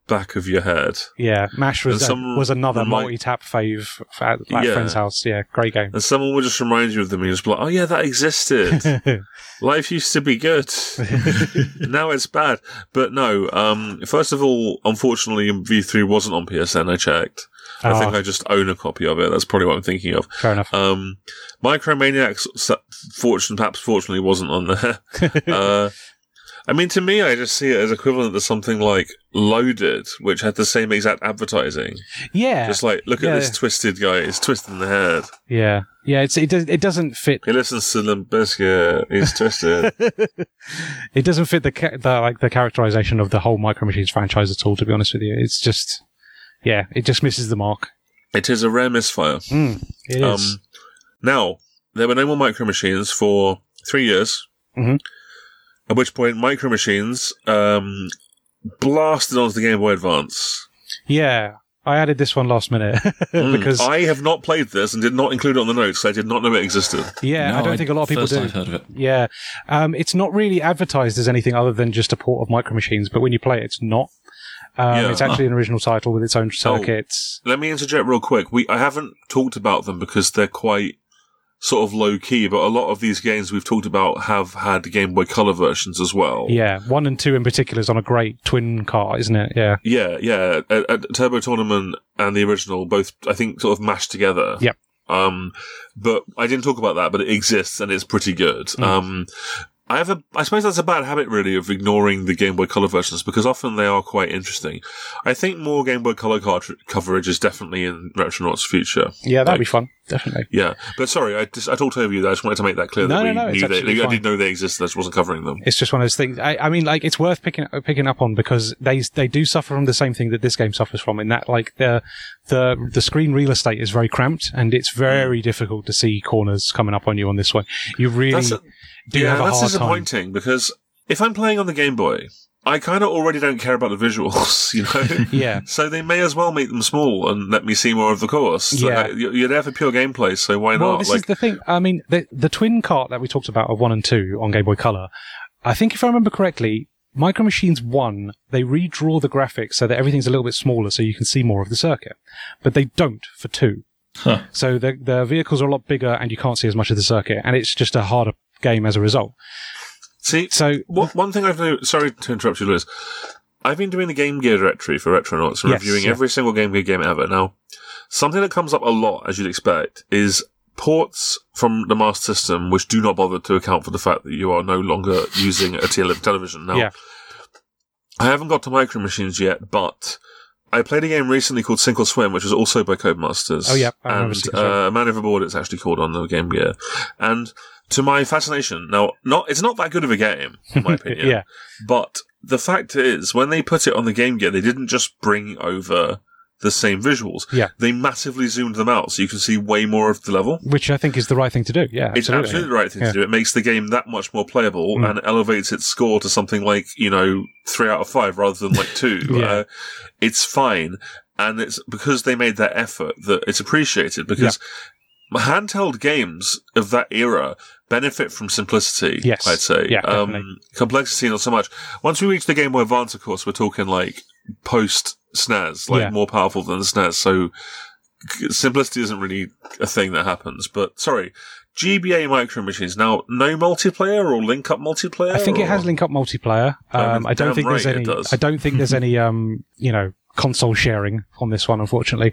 Speaker 1: back of your head.
Speaker 3: Yeah, MASH was another multi-tap fave at friend's house. Yeah, great game.
Speaker 1: And someone would just remind you of them and you'd just be like, oh yeah, that existed. Life used to be good. Now it's bad. But no, first of all, unfortunately, V3 wasn't on PSN, I checked. I think I just own a copy of it. That's probably what I'm thinking of.
Speaker 3: Fair enough.
Speaker 1: Micromaniacs, perhaps fortunately, wasn't on there. I mean, to me, I just see it as equivalent to something like Loaded, which had the same exact advertising.
Speaker 3: Yeah.
Speaker 1: Just like, look at this twisted guy. He's twisted in the head.
Speaker 3: Yeah. Yeah, it doesn't fit.
Speaker 1: He listens to Limp Bizkit. He's twisted.
Speaker 3: It doesn't fit the characterization of the whole Micro Machines franchise at all, to be honest with you. It's just, yeah, it just misses the mark.
Speaker 1: It is a rare misfire.
Speaker 3: It is.
Speaker 1: Now, there were no more Micro Machines for 3 years.
Speaker 3: Mm-hmm.
Speaker 1: At which point, Micro Machines blasted onto the Game Boy Advance.
Speaker 3: Yeah, I added this one last minute because
Speaker 1: I have not played this and did not include it on the notes. I did not know it existed.
Speaker 3: Yeah, no, I don't think a lot of people do.
Speaker 2: I've heard of it.
Speaker 3: Yeah, it's not really advertised as anything other than just a port of Micro Machines, but when you play it, it's not. It's actually an original title with its own circuits.
Speaker 1: Let me interject real quick. I haven't talked about them because they're quite sort of low key, but a lot of these games we've talked about have had Game Boy Color versions as well.
Speaker 3: Yeah, 1 and 2 in particular is on a great twin car, isn't it? Yeah.
Speaker 1: Yeah. Turbo Tournament and the original both, I think, sort of mashed together.
Speaker 3: Yep.
Speaker 1: But I didn't talk about that, but it exists and it's pretty good. I suppose that's a bad habit, really, of ignoring the Game Boy Color versions, because often they are quite interesting. I think more Game Boy Color coverage is definitely in Retronauts' future.
Speaker 3: Yeah, that'd be fun. Definitely.
Speaker 1: Yeah. But sorry, I talked over you there. I just wanted to make that clear that I didn't know they existed. I just wasn't covering them.
Speaker 3: It's just one of those things. I mean, like, it's worth picking up on because they do suffer from the same thing that this game suffers from, in that, like, the screen real estate is very cramped and it's very difficult to see corners coming up on you on this one. You really have a hard time.
Speaker 1: That's disappointing because if I'm playing on the Game Boy, I kind of already don't care about the visuals, you know?
Speaker 3: Yeah.
Speaker 1: So they may as well make them small and let me see more of the course.
Speaker 3: Yeah.
Speaker 1: You're there for pure gameplay, so why not?
Speaker 3: Well, this is the thing. I mean, the twin cart that we talked about of 1 and 2 on Game Boy Color, I think if I remember correctly, Micro Machines 1, they redraw the graphics so that everything's a little bit smaller so you can see more of the circuit. But they don't for 2.
Speaker 2: Huh.
Speaker 3: So the vehicles are a lot bigger and you can't see as much of the circuit, and it's just a harder game as a result.
Speaker 1: See, so one thing I've noticed, sorry to interrupt you, Lewis. I've been doing the Game Gear directory for Retronauts and reviewing every single Game Gear game ever. Now, something that comes up a lot, as you'd expect, is ports from the Master System which do not bother to account for the fact that you are no longer using a television. Now, I haven't got to Micro Machines yet, but I played a game recently called Sink or Swim, which was also by Codemasters.
Speaker 3: Oh, yeah.
Speaker 1: And Man Overboard, it's actually called on the Game Gear. And to my fascination, now, it's not that good of a game, in my opinion.
Speaker 3: Yeah.
Speaker 1: But the fact is, when they put it on the Game Gear, they didn't just bring over the same visuals.
Speaker 3: Yeah.
Speaker 1: They massively zoomed them out so you can see way more of the level.
Speaker 3: Which I think is the right thing to do. Yeah.
Speaker 1: It's absolutely the right thing to do. It makes the game that much more playable and elevates its score to something like, 3 out of 5 rather than like 2. It's fine. And it's because they made that effort that it's appreciated, because handheld games of that era benefit from simplicity,
Speaker 3: yes.
Speaker 1: I'd say.
Speaker 3: Yeah,
Speaker 1: complexity, not so much. Once we reach the Game Boy Advance, of course, we're talking like post-SNES, more powerful than the SNES, so simplicity isn't really a thing that happens. But, sorry, GBA Micro Machines. Now, no multiplayer or link-up multiplayer?
Speaker 3: I think it has link-up multiplayer. I don't think there's any, I don't think there's any, console sharing on this one, unfortunately.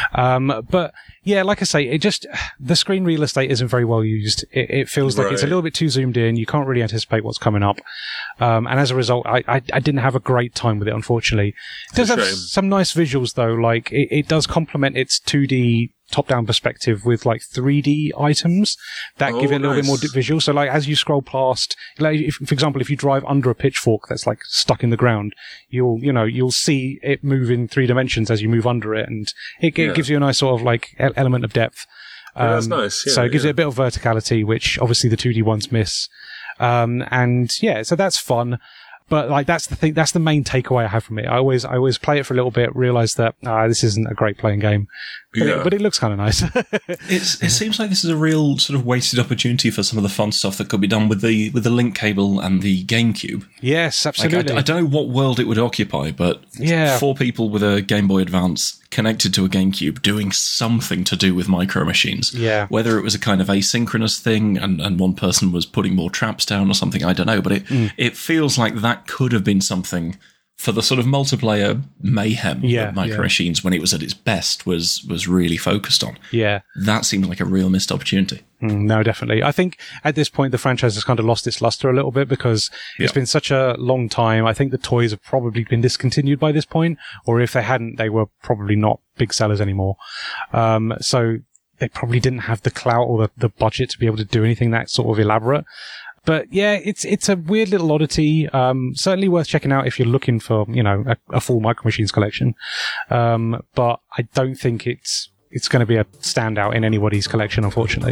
Speaker 3: But yeah, like I say, the screen real estate isn't very well used. It feels like it's a little bit too zoomed in. You can't really anticipate what's coming up. And as a result, I didn't have a great time with it, unfortunately. It does have some nice visuals though, like it does complement its 2D top-down perspective with like 3D items that give it a little bit more visual. So like as you scroll past, like for example, if you drive under a pitchfork that's like stuck in the ground, you'll see it move in 3 dimensions as you move under it, and it gives you a nice sort of like element of depth.
Speaker 1: That's nice. Yeah,
Speaker 3: so it gives it a bit of verticality, which obviously the 2D ones miss. So that's fun. But like that's the thing. That's the main takeaway I have from it. I always play it for a little bit, realize that this isn't a great playing game, but it looks kind of nice.
Speaker 2: It seems like this is a real sort of wasted opportunity for some of the fun stuff that could be done with the link cable and the GameCube.
Speaker 3: Yes, absolutely.
Speaker 2: Like, I don't know what world it would occupy, but 4 people with a Game Boy Advance connected to a GameCube doing something to do with Micro Machines.
Speaker 3: Yeah.
Speaker 2: Whether it was a kind of asynchronous thing and one person was putting more traps down or something, I don't know. But it feels like that could have been something for the sort of multiplayer mayhem that Micro Machines, when it was at its best, was really focused on.
Speaker 3: Yeah.
Speaker 2: That seems like a real missed opportunity.
Speaker 3: No, definitely. I think at this point, the franchise has kind of lost its luster a little bit because it's been such a long time. I think the toys have probably been discontinued by this point, or if they hadn't, they were probably not big sellers anymore. So they probably didn't have the clout or the budget to be able to do anything that sort of elaborate. But yeah, it's a weird little oddity. Certainly worth checking out if you're looking for, a full Micro Machines collection. But I don't think it's going to be a standout in anybody's collection, unfortunately.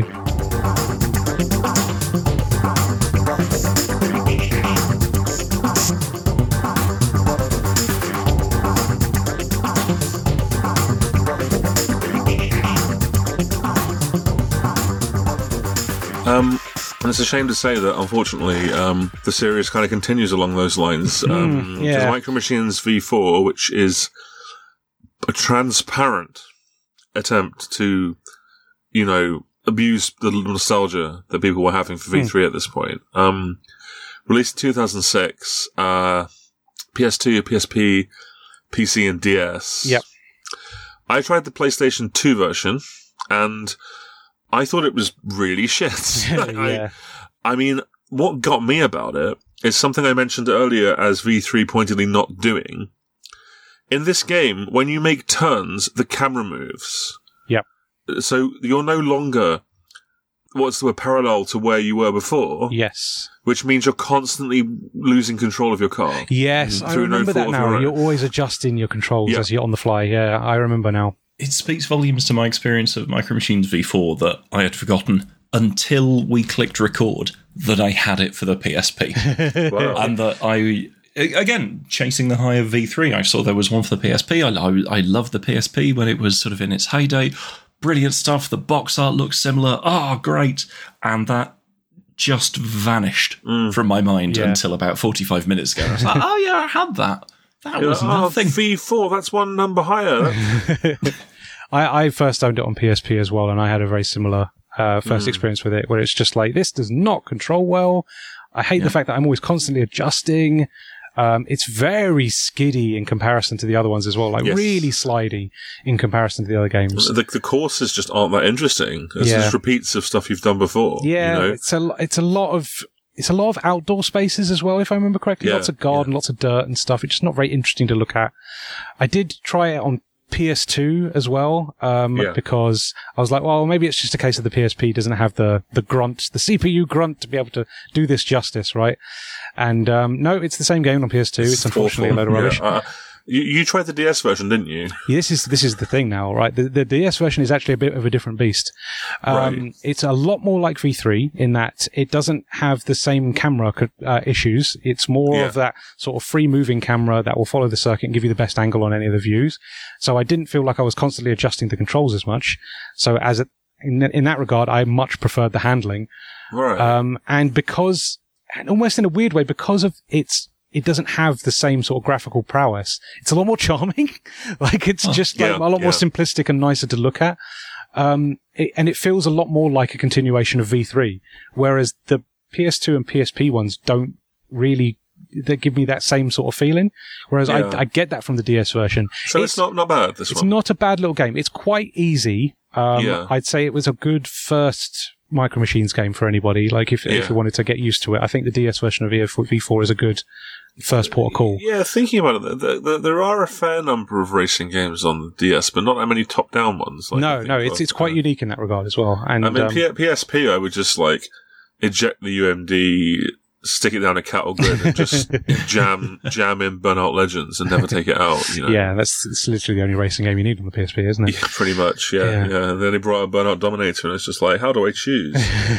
Speaker 1: And it's a shame to say that, unfortunately, the series kind of continues along those lines. There's Micro Machines V4, which is a transparent attempt to, abuse the nostalgia that people were having for V3 at this point. Released in 2006, PS2, PSP, PC, and DS.
Speaker 3: Yep.
Speaker 1: I tried the PlayStation 2 version, and I thought it was really shit.
Speaker 3: Yeah.
Speaker 1: I mean, what got me about it is something I mentioned earlier as V3 pointedly not doing. In this game, when you make turns, the camera moves.
Speaker 3: Yep.
Speaker 1: So you're no longer parallel to where you were before.
Speaker 3: Yes.
Speaker 1: Which means you're constantly losing control of your car.
Speaker 3: Yes, I remember that now. You're always adjusting your controls as you're on the fly. Yeah, I remember now.
Speaker 2: It speaks volumes to my experience of Micro Machines V4 that I had forgotten until we clicked record that I had it for the PSP.
Speaker 1: Wow.
Speaker 2: And that again, chasing the high of V3, I saw there was one for the PSP. I loved the PSP when it was sort of in its heyday. Brilliant stuff. The box art looks similar. Oh, great. And that just vanished from my mind until about 45 minutes ago. I was like, oh yeah, I had that. That was nothing.
Speaker 1: V4, that's one number higher.
Speaker 3: I first owned it on PSP as well, and I had a very similar first experience with it, where it's just like, this does not control well. I hate the fact that I'm always constantly adjusting. It's very skiddy in comparison to the other ones as well, really slidey in comparison to the other games.
Speaker 1: The courses just aren't that interesting. It's just repeats of stuff you've done before.
Speaker 3: Yeah, it's a lot of outdoor spaces as well, if I remember correctly. Lots of garden, lots of dirt and stuff. It's just not very interesting to look at. I did try it on PS2 as well, because I was like, well, maybe it's just a case of the PSP doesn't have the grunt, the CPU grunt to be able to do this justice, right? And no, it's the same game on PS2. It's unfortunately awful. A load of rubbish.
Speaker 1: You tried the DS version, didn't you?
Speaker 3: This is the thing now, right? The DS version is actually a bit of a different beast.
Speaker 1: Right.
Speaker 3: It's a lot more like V3 in that it doesn't have the same camera issues. It's more of that sort of free moving camera that will follow the circuit and give you the best angle on any of the views. So I didn't feel like I was constantly adjusting the controls as much. So in that regard, I much preferred the handling.
Speaker 1: Right.
Speaker 3: And almost in a weird way, because of it doesn't have the same sort of graphical prowess. It's a lot more charming. It's just a lot more simplistic and nicer to look at. And it feels a lot more like a continuation of V3, whereas the PS2 and PSP ones don't really, they give me that same sort of feeling. Whereas I get that from the DS version.
Speaker 1: So it's not bad, this one.
Speaker 3: It's not a bad little game. It's quite easy. I'd say it was a good first Micro Machines game for anybody. If you wanted to get used to it, I think the DS version of V4 is a good first port of call.
Speaker 1: Yeah, thinking about it, there are a fair number of racing games on the DS, but not that many top-down ones.
Speaker 3: It's quite unique in that regard as well. And
Speaker 1: PSP, I would just eject the UMD stick it down a cattle grid and just jam in Burnout Legends and never take it out.
Speaker 3: Yeah, it's literally the only racing game you need on the PSP, isn't it?
Speaker 1: Yeah, pretty much. Yeah. And then they brought out Burnout Dominator, and it's just like, how do I choose?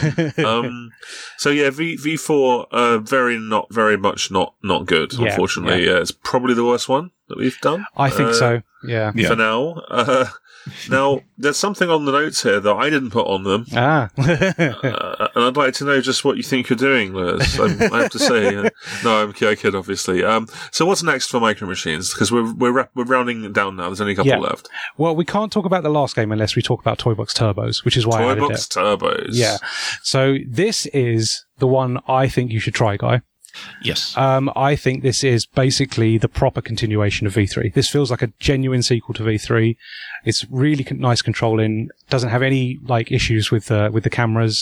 Speaker 1: So yeah, V4, very much not good. Unfortunately, it's probably the worst one that we've done.
Speaker 3: I think so. Yeah.
Speaker 1: For now. Now, there's something on the notes here that I didn't put on them. And I'd like to know just what you think you're doing, Lewis. I have to say. No, I kid, obviously. So what's next for Micro Machines? Because we're rounding it down now. There's only a couple left.
Speaker 3: Well, we can't talk about the last game unless we talk about Toy Box Turbos, which is why I added it.
Speaker 1: Toy Box Turbos.
Speaker 3: Yeah. So this is the one I think you should try, Guy.
Speaker 2: Yes.
Speaker 3: I think this is basically the proper continuation of V3. This feels like a genuine sequel to V3. It's really nice controlling. Doesn't have any issues with the cameras.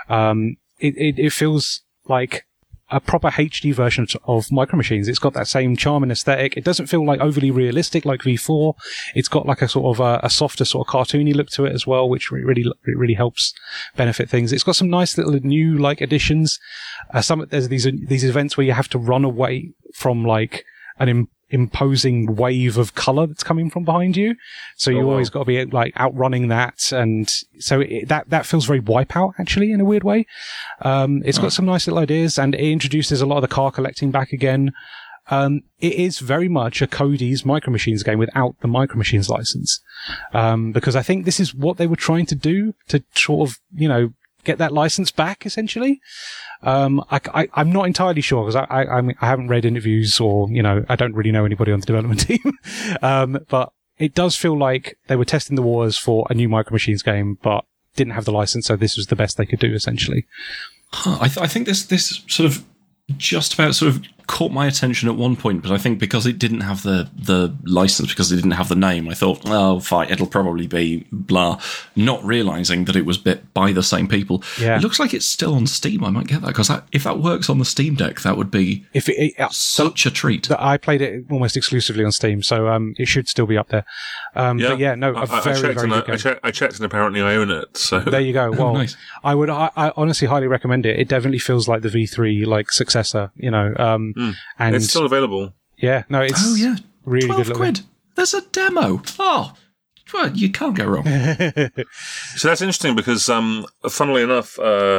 Speaker 3: It feels like a proper HD version of Micro Machines. It's got that same charm and aesthetic. It doesn't feel overly realistic like V4. It's got a sort of a softer sort of cartoony look to it as well, which really helps benefit things. It's got some nice little new additions. There's these events where you have to run away from an imposing wave of color that's coming from behind you. So you always got to be outrunning that. And so that feels very Wipeout actually in a weird way. It's got some nice little ideas, and it introduces a lot of the car collecting back again. It is very much a Cody's Micro Machines game without the Micro Machines license. Because I think this is what they were trying to do to sort of, get that license back essentially. I'm not entirely sure because I haven't read interviews or, I don't really know anybody on the development team. But it does feel like they were testing the waters for a new Micro Machines game, but didn't have the license. So this was the best they could do essentially.
Speaker 2: I think this sort of just about sort of caught my attention at one point, but I think because it didn't have the license, because it didn't have the name, I thought, oh, fine, it'll probably be blah, not realising that it was bit by the same people.
Speaker 3: Yeah.
Speaker 2: It looks like it's still on Steam. I might get that, because if that works on the Steam Deck, that would be such a treat.
Speaker 3: I played it almost exclusively on Steam, so it should still be up there. But yeah, no, very good game.
Speaker 1: I checked and apparently I own it. So
Speaker 3: there you go. Well, nice. I honestly highly recommend it. It definitely feels like the V3 successor, and
Speaker 1: it's still available.
Speaker 3: Yeah, no, it's really
Speaker 2: 12
Speaker 3: good.
Speaker 2: £12. There's a demo. Oh, well, you can't go wrong.
Speaker 1: So that's interesting because, funnily enough,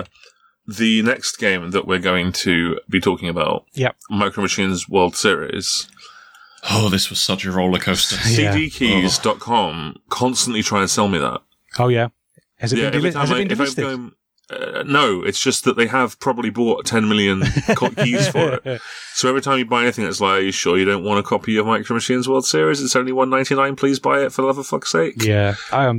Speaker 1: the next game that we're going to be talking about, Micro Machines World Series.
Speaker 2: Oh, this was such a roller coaster.
Speaker 1: CDkeys.com constantly try and sell me that.
Speaker 3: Oh, yeah. Has it been delisted?
Speaker 1: No, it's just that they have probably bought 10 million keys for it. So every time you buy anything, it's like, are you sure you don't want a copy of Micro Machines World Series? It's only $1.99. Please buy it for the love of fuck's sake.
Speaker 3: Yeah.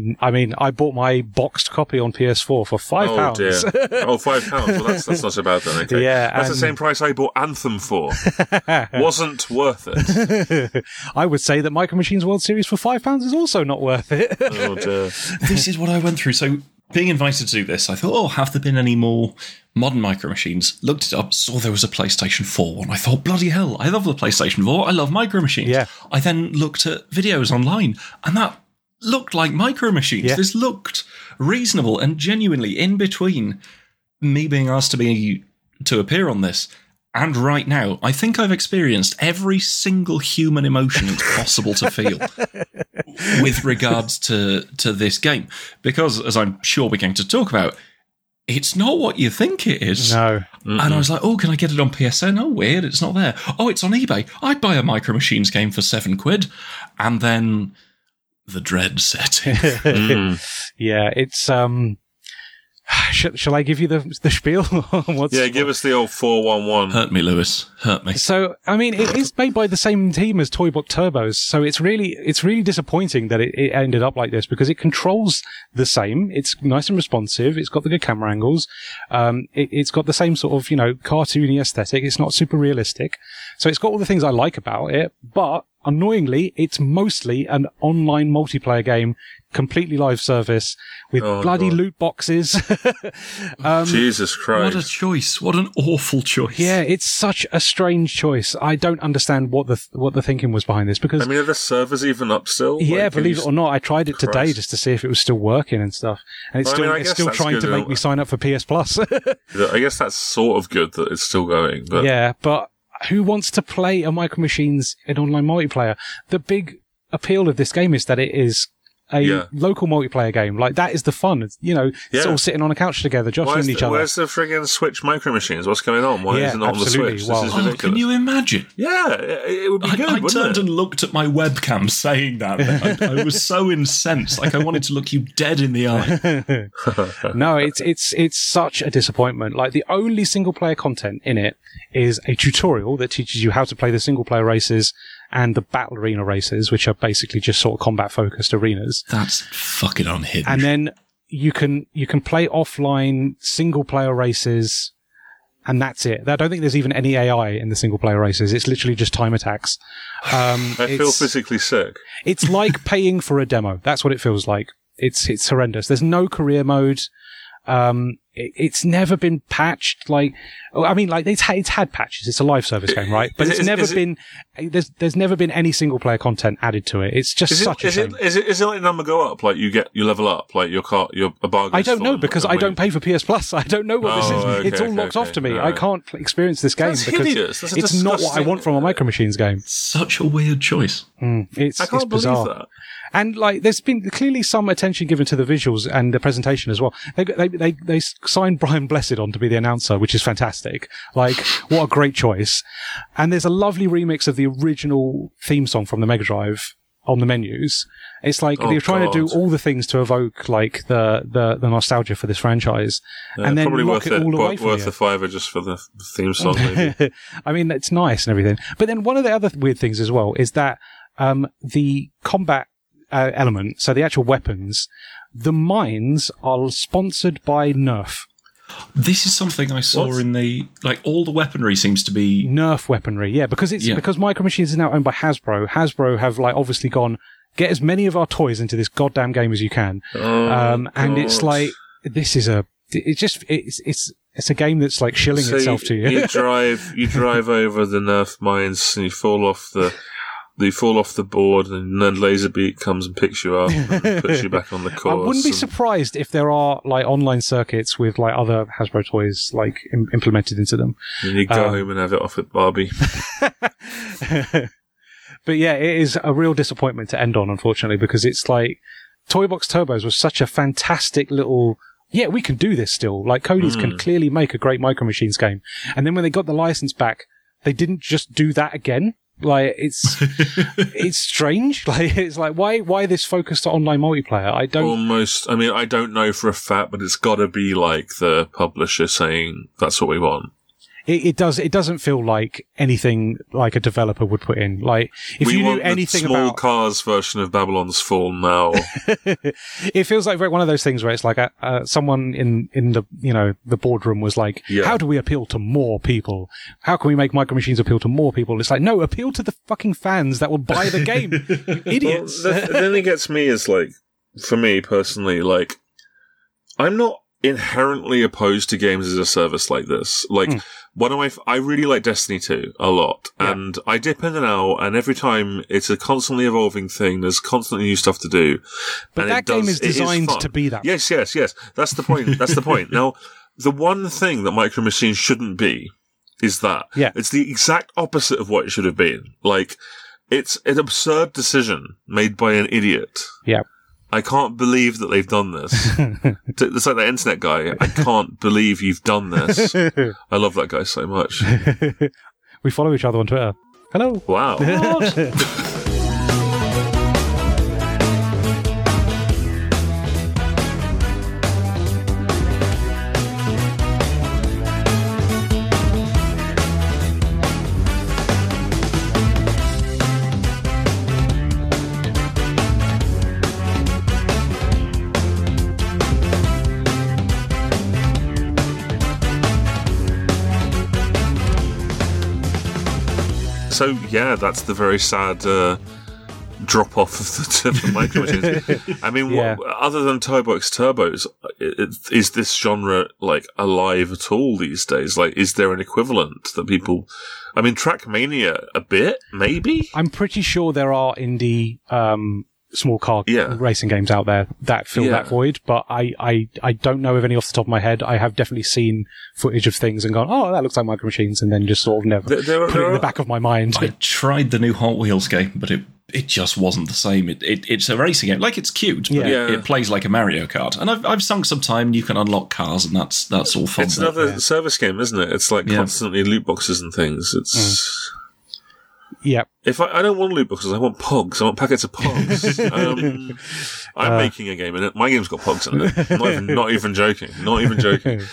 Speaker 3: I bought my boxed copy on PS4 for £5.
Speaker 1: Oh, dear. Oh, £5. Well, that's not so bad then. Okay.
Speaker 3: Yeah,
Speaker 1: that's the same price I bought Anthem for. Wasn't worth it.
Speaker 3: I would say that Micro Machines World Series for £5 is also not worth it.
Speaker 1: Oh, dear.
Speaker 2: This is what I went through. So, being invited to do this, I thought, have there been any more modern Micro Machines? Looked it up, saw there was a PlayStation 4 one. I thought, bloody hell, I love the PlayStation 4. I love Micro Machines.
Speaker 3: Yeah.
Speaker 2: I then looked at videos online, and that looked like Micro Machines. Yeah. This looked reasonable, and genuinely in between me being asked to appear on this and right now, I think I've experienced every single human emotion it's possible to feel with regards to this game. Because, as I'm sure we're going to talk about, it's not what you think it is.
Speaker 3: No.
Speaker 2: Mm-mm. And I was like, oh, can I get it on PSN? Oh, weird, it's not there. Oh, it's on eBay. I'd buy a Micro Machines game for £7. And then the dread set in.
Speaker 3: Yeah, it's... Shall I give you the spiel?
Speaker 1: Give us the old 411.
Speaker 2: Hurt me, Lewis. Hurt me.
Speaker 3: So, I mean, it is made by the same team as Toy Box Turbos, so it's really disappointing that it ended up like this, because it controls the same. It's nice and responsive. It's got the good camera angles. It's got the same sort of, cartoony aesthetic. It's not super realistic. So it's got all the things I like about it, but annoyingly, it's mostly an online multiplayer game completely live service with bloody loot boxes.
Speaker 1: Jesus Christ.
Speaker 2: What a choice. What an awful choice.
Speaker 3: Yeah, it's such a strange choice. I don't understand what the thinking was behind this, because...
Speaker 1: I mean, are the servers even up still?
Speaker 3: Yeah, believe it or not, I tried it today just to see if it was still working and stuff. And it's still trying to make me sign up for PS Plus.
Speaker 1: I guess that's sort of good that it's still going. But.
Speaker 3: Yeah, but who wants to play a Micro Machines in online multiplayer? The big appeal of this game is that it is a local multiplayer game. Like, that is the fun. It's, it's all sitting on a couch together, jostling each other.
Speaker 1: Where's the friggin' Switch Micro Machines? What's going on? Why is it not on the Switch?
Speaker 3: Wow.
Speaker 1: This is ridiculous.
Speaker 2: Can you imagine?
Speaker 1: Yeah, it would be good,
Speaker 2: I turned and looked at my webcam saying that. I was so incensed. Like, I wanted to look you dead in the eye.
Speaker 3: No, it's such a disappointment. Like, the only single player content in it is a tutorial that teaches you how to play the single player races and the battle arena races, which are basically just sort of combat focused arenas.
Speaker 2: That's fucking unhinged.
Speaker 3: And then you can play offline single player races, and that's it. I don't think there's even any AI in the single player races. It's literally just time attacks.
Speaker 1: I feel physically sick.
Speaker 3: It's like paying for a demo. That's what it feels like. It's horrendous. There's no career mode. It's never been patched. It's had patches. It's a live service game, right? But there's never been any single player content added to it. It's just such a shame.
Speaker 1: Is it like number go up? Like you level up? Like your bargain?
Speaker 3: I don't know, because I don't pay for PS Plus. I don't know what this is.
Speaker 1: Okay,
Speaker 3: it's all locked off to me.
Speaker 1: Right.
Speaker 3: I can't experience this game because it's not what I want from a Micro Machines game.
Speaker 2: Such a weird choice.
Speaker 3: It's bizarre.
Speaker 1: Believe that.
Speaker 3: And there's been clearly some attention given to the visuals and the presentation as well. They signed Brian Blessed on to be the announcer, which is fantastic. Like, what a great choice. And there's a lovely remix of the original theme song from the Mega Drive on the menus. It's like they're trying to do all the things to evoke like the nostalgia for this franchise, and then
Speaker 1: probably
Speaker 3: lock it all away from
Speaker 1: worth the $5 just for the theme song. Maybe.
Speaker 3: I mean, it's nice and everything. But then one of the other weird things as well is that the combat element, so the actual weapons, the mines are sponsored by Nerf.
Speaker 2: This is something I saw in the, all the weaponry seems to be
Speaker 3: Nerf weaponry, yeah, because because Micro Machines is now owned by Hasbro. Hasbro have obviously gone, get as many of our toys into this goddamn game as you can. And it's like, this is it's a game that's like shilling itself to you.
Speaker 1: You drive over the Nerf mines and you fall off the board, and then Laserbeak comes and picks you up and puts you back on the course.
Speaker 3: I wouldn't be surprised if there are online circuits with other Hasbro toys implemented into them.
Speaker 1: And you go home and have it off at Barbie.
Speaker 3: But yeah, it is a real disappointment to end on, unfortunately, because it's like Toy Box Turbos was such a fantastic little. Yeah, we can do this still. Cody's can clearly make a great Micro Machines game. And then when they got the license back, they didn't just do that again. It's strange. It's like, why this focus to online multiplayer? I don't know for a fact, but it's gotta be the publisher saying that's what we want. It doesn't feel like anything like a developer would put in. If
Speaker 1: we
Speaker 3: you
Speaker 1: want
Speaker 3: knew anything
Speaker 1: the small
Speaker 3: about
Speaker 1: cars version of Babylon's Fall now.
Speaker 3: It feels like one of those things where it's like someone in the the boardroom was like, how do we appeal to more people? How can we make Micro Machines appeal to more people? It's like, no, appeal to the fucking fans that will buy the game. You idiots.
Speaker 1: Well, the thing that gets me is for me personally, I'm not inherently opposed to games as a service like this. I really like Destiny 2 a lot, and I dip in and out, and every time it's a constantly evolving thing. There's constantly new stuff to do.
Speaker 3: But that game is designed to be that.
Speaker 1: Yes. That's the point. That's the point. Now, the one thing that Micro Machines shouldn't be is that. Yeah. It's the exact opposite of what it should have been. It's an absurd decision made by an idiot.
Speaker 3: Yeah.
Speaker 1: I can't believe that they've done this. It's like that internet guy. I can't believe you've done this. I love that guy so much.
Speaker 3: We follow each other on Twitter. Hello.
Speaker 1: Wow. So yeah, that's the very sad drop off of the Micro Machines. I mean, other than Turbo X Turbos, is this genre like alive at all these days? Like, is there an equivalent that people? I mean, Trackmania a bit, maybe.
Speaker 3: I'm pretty sure there are indie small car racing games out there that fill that void, but I don't know of any off the top of my head. I have definitely seen footage of things and gone, oh, that looks like Micro Machines, and then just sort of never put it in the back of my mind.
Speaker 2: I tried the new Hot Wheels game, but it just wasn't the same. It's a racing game. Like, it's cute, but it plays like a Mario Kart. And I've sunk some time, and you can unlock cars, and that's all fun.
Speaker 1: It's another service game, isn't it? It's like constantly loot boxes and things. It's...
Speaker 3: Yeah.
Speaker 1: If I don't want loot boxes, I want pogs. I want packets of pogs. I'm making a game in it. My game's got pogs in it. Not even joking. Not even joking.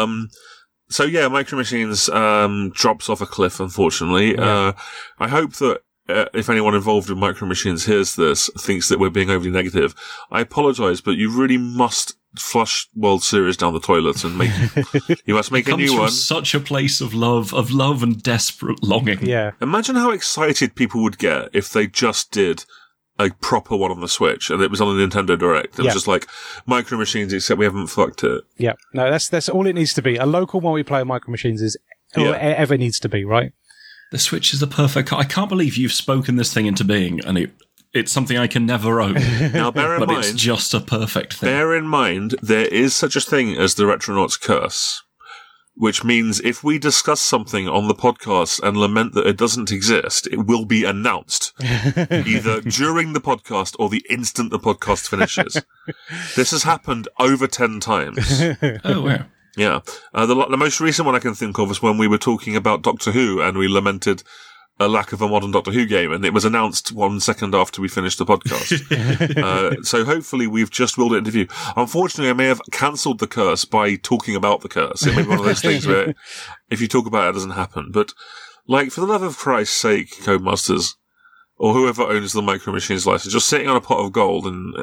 Speaker 1: So yeah, Micro Machines drops off a cliff, unfortunately. I hope that if anyone involved with Micro Machines hears this, thinks that we're being overly negative, I apologise, but you really must flush World Series down the toilet and you must make a new one.
Speaker 2: Such a place of love and desperate longing.
Speaker 3: Yeah.
Speaker 1: Imagine how excited people would get if they just did a proper one on the Switch and it was on the Nintendo Direct. It was just like Micro Machines, except we haven't fucked it.
Speaker 3: Yeah. No, that's all it needs to be. A local multiplayer Micro Machines is all it ever needs to be, right?
Speaker 2: The Switch is the perfect... I can't believe you've spoken this thing into being, and it's something I can never own.
Speaker 1: Now, bear in
Speaker 2: but
Speaker 1: mind...
Speaker 2: it's just a perfect thing.
Speaker 1: Bear in mind, there is such a thing as the Retronauts curse, which means if we discuss something on the podcast and lament that it doesn't exist, it will be announced, either during the podcast or the instant the podcast finishes. This has happened over 10 times.
Speaker 2: Oh, wow.
Speaker 1: Yeah. The most recent one I can think of is when we were talking about Doctor Who and we lamented a lack of a modern Doctor Who game, and it was announced 1 second after we finished the podcast. So hopefully we've just willed it into view. Unfortunately, I may have cancelled the curse by talking about the curse. It may be one of those things where if you talk about it, it doesn't happen. But, like, for the love of Christ's sake, Codemasters, or whoever owns the Micro Machines license, just sitting on a pot of gold and,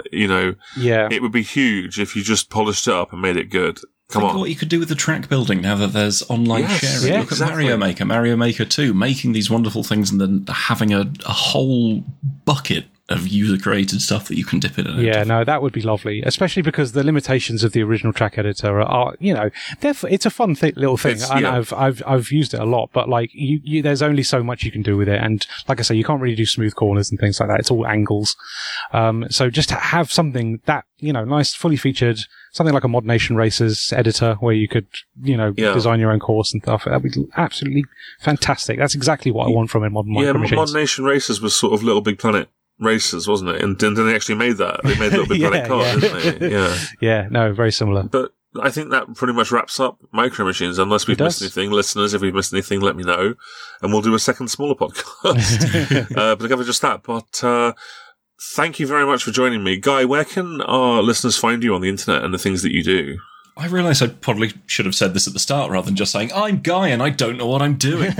Speaker 1: it would be huge if you just polished it up and made it good. Come on.
Speaker 2: What you could do with the track building now that there's online sharing.
Speaker 1: Yeah,
Speaker 2: Look at Mario Maker 2, making these wonderful things and then having a whole bucket of user-created stuff that you can dip in.
Speaker 3: Yeah, no, that would be lovely, especially because the limitations of the original track editor are it's a fun little thing, and I've used it a lot. But like, there's only so much you can do with it, and like I say, you can't really do smooth corners and things like that. It's all angles. So just to have something that nice, fully featured, something like a Mod Nation Racers editor where you could design your own course and stuff. That'd be absolutely fantastic. That's exactly what I want from a modern Micro Machines.
Speaker 1: Mod Nation Racers was sort of Little Big Planet Racers, wasn't it? And then they actually made that. They made Little Big Planet Cars, didn't they? Yeah.
Speaker 3: Yeah, no, very similar.
Speaker 1: But I think that pretty much wraps up Micro Machines, unless we've missed anything. Listeners, if we've missed anything, let me know. And we'll do a second smaller podcast. But I cover just that. But thank you very much for joining me. Guy, where can our listeners find you on the internet and the things that you do?
Speaker 2: I realise I probably should have said this at the start rather than just saying, I'm Guy and I don't know what I'm doing.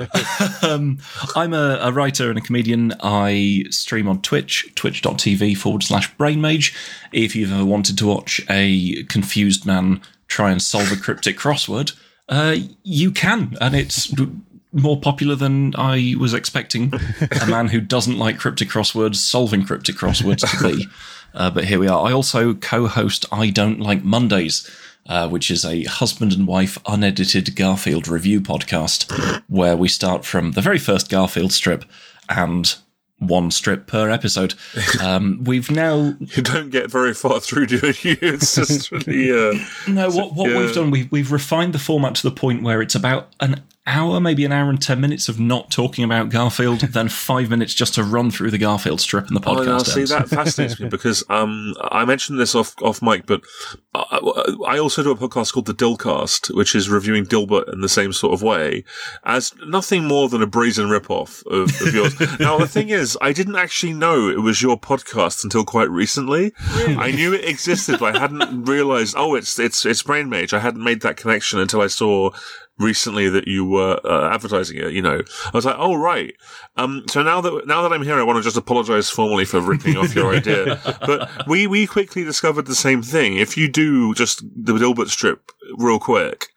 Speaker 2: I'm a writer and a comedian. I stream on Twitch, twitch.tv/BrainMage. If you've ever wanted to watch a confused man try and solve a cryptic crossword, you can. And it's more popular than I was expecting a man who doesn't like cryptic crosswords solving cryptic crosswords to be. But here we are. I also co-host I Don't Like Mondays, which is a husband and wife unedited Garfield review podcast where we start from the very first Garfield strip and one strip per episode. We've now...
Speaker 1: You don't get very far through, do you? It's just really...
Speaker 2: No, what we've done, we've refined the format to the point where it's about an hour, maybe an hour and 10 minutes of not talking about Garfield, then 5 minutes just to run through the Garfield strip in the podcast.
Speaker 1: Oh, no, see, that fascinates me because I mentioned this off mic, but I also do a podcast called The Dillcast, which is reviewing Dilbert in the same sort of way, as nothing more than a brazen ripoff of yours. Now, the thing is, I didn't actually know it was your podcast until quite recently. Really? I knew it existed, but I hadn't realised, it's Brain Mage. I hadn't made that connection until I saw recently that you were advertising it, I was like, oh, right. So now that I'm here, I want to just apologize formally for ripping off your idea. But we quickly discovered the same thing. If you do just the Dilbert strip real quick,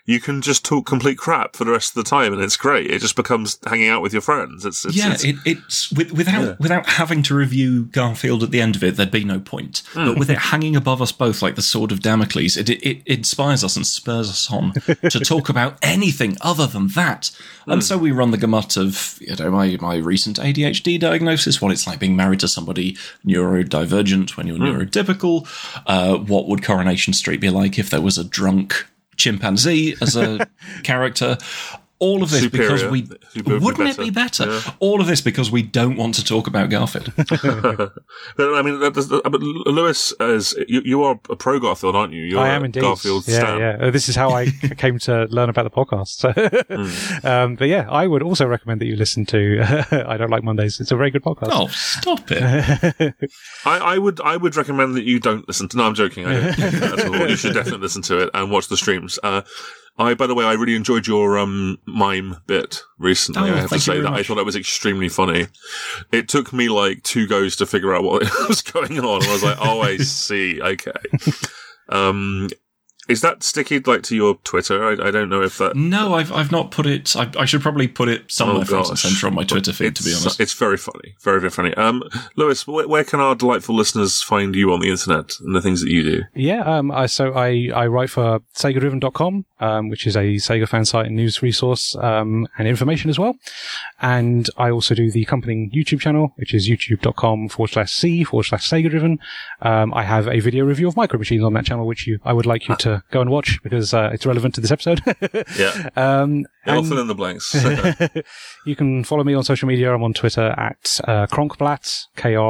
Speaker 1: you can just talk complete crap for the rest of the time, and it's great. It just becomes hanging out with your friends. It's
Speaker 2: without having to review Garfield at the end of it, there'd be no point. But with it hanging above us both like the sword of Damocles, it inspires us and spurs us on to talk about anything other than that. And so we run the gamut of, my recent ADHD diagnosis, what it's like being married to somebody neurodivergent when you're neurotypical. What would Coronation Street be like if there was a drunk chimpanzee as a character? All of this because wouldn't it be better? Yeah. All of this because we don't want to talk about Garfield.
Speaker 1: I mean, but Lewis, you are a pro Garfield, aren't you? You're
Speaker 3: I am indeed.
Speaker 1: Garfield stan.
Speaker 3: Yeah. This is how I came to learn about the podcast. So, but yeah, I would also recommend that you listen to I Don't Like Mondays. It's a very good podcast.
Speaker 2: Oh, stop it!
Speaker 1: I would recommend that you don't listen to. No, I'm joking. I don't think that at all. You should definitely listen to it and watch the streams. By the way, I really enjoyed your mime bit recently. I have to say that I thought that was extremely funny. It took me like 2 goes to figure out what was going on. And I was like, oh, I see. Okay. Is that sticky like to your Twitter? I don't know if that.
Speaker 2: No, I've not put it. I should probably put it somewhere front and center on my Twitter feed. To be honest,
Speaker 1: it's very funny, very very funny. Lewis, where can our delightful listeners find you on the internet and the things that you do?
Speaker 3: Yeah, I write for SegaDriven.com, which is a Sega fan site and news resource and information as well. And I also do the accompanying YouTube channel, which is youtube.com/c/SegaDriven. I have a video review of Micro Machines on that channel, which I would like you to go and watch because it's relevant to this episode.
Speaker 1: Yeah. I'll fill in the blanks.
Speaker 3: You can follow me on social media. I'm on Twitter at Kronkblatts,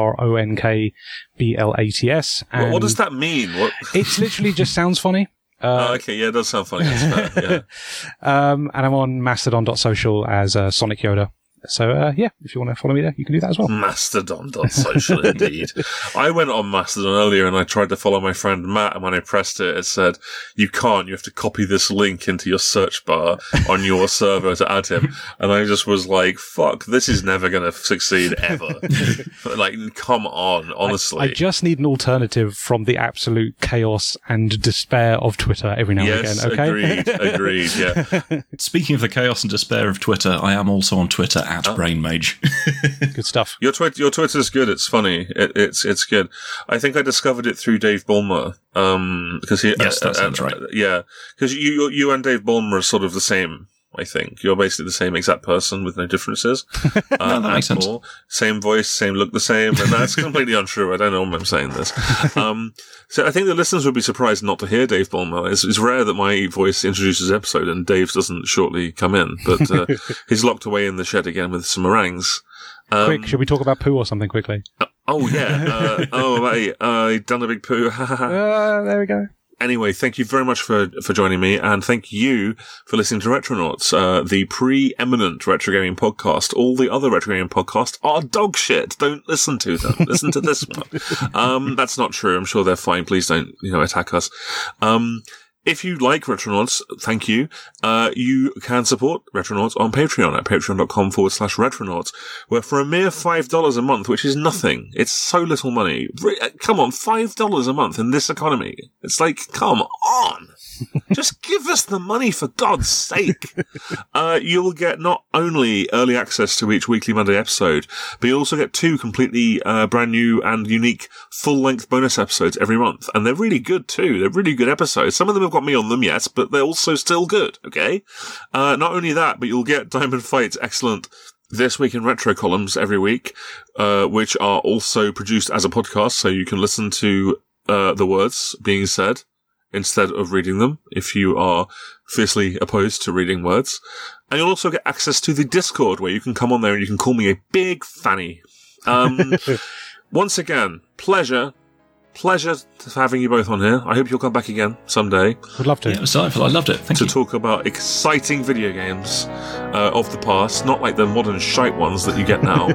Speaker 3: KRONKBLATS.
Speaker 1: What does that mean?
Speaker 3: It literally just sounds funny.
Speaker 1: Okay, yeah, it does sound funny. That's fair, yeah.
Speaker 3: And I'm on mastodon.social as Sonic Yoda. So, if you want to follow me there, you can do that as well.
Speaker 1: Mastodon.social, indeed. I went on Mastodon earlier and I tried to follow my friend Matt, and when I pressed it, it said, you can't, you have to copy this link into your search bar on your server to add him. And I just was like, fuck, this is never going to succeed ever. Like, come on, honestly.
Speaker 3: I just need an alternative from the absolute chaos and despair of Twitter every now and again, okay?
Speaker 1: Agreed, yeah.
Speaker 2: Speaking of the chaos and despair of Twitter, I am also on Twitter at BrainMage.
Speaker 3: Good stuff.
Speaker 1: Your Twitter's good. It's funny. It's good. I think I discovered it through Dave Ballmer. Because
Speaker 2: yes, that sounds right.
Speaker 1: Yeah, because you and Dave Ballmer are sort of the same. I think you're basically the same exact person with no differences.
Speaker 2: No, that makes sense.
Speaker 1: Same voice, same look, the same, and that's completely untrue. I don't know why I'm saying this. So I think the listeners would be surprised not to hear Dave Ballmer. It's rare that my voice introduces an episode and Dave's doesn't shortly come in, but he's locked away in the shed again with some meringues.
Speaker 3: Quick, should we talk about poo or something quickly?
Speaker 1: Oh yeah. I done a big poo.
Speaker 3: There we go.
Speaker 1: Anyway, thank you very much for joining me, and thank you for listening to Retronauts, the preeminent retro gaming podcast. All the other retro gaming podcasts are dog shit. Don't listen to them. Listen to this one. That's not true. I'm sure they're fine. Please don't, attack us. If you like Retronauts, thank you. You can support Retronauts on Patreon at patreon.com/Retronauts, where for a mere $5 a month, which is nothing, it's so little money. Come on, $5 a month in this economy. It's like, come on. Just give us the money for God's sake. You'll get not only early access to each weekly Monday episode, but you'll also get 2 completely brand new and unique full-length bonus episodes every month. And they're really good too. They're really good episodes. Some of them have got me on them, yes, but they're also still good, okay? Not only that, but you'll get Diamond Fight's excellent This Week in Retro columns every week, which are also produced as a podcast, so you can listen to the words being said instead of reading them, if you are fiercely opposed to reading words. And you'll also get access to the Discord, where you can come on there and you can call me a big fanny. Once again, pleasure having you both on here. I hope you'll come back again someday.
Speaker 3: Would love to.
Speaker 2: Yeah, it was delightful. I loved it. Thank you.
Speaker 1: To talk about exciting video games of the past, not like the modern shite ones that you get now.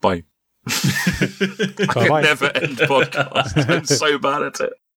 Speaker 1: Bye. I can never end podcast. I'm so bad at it.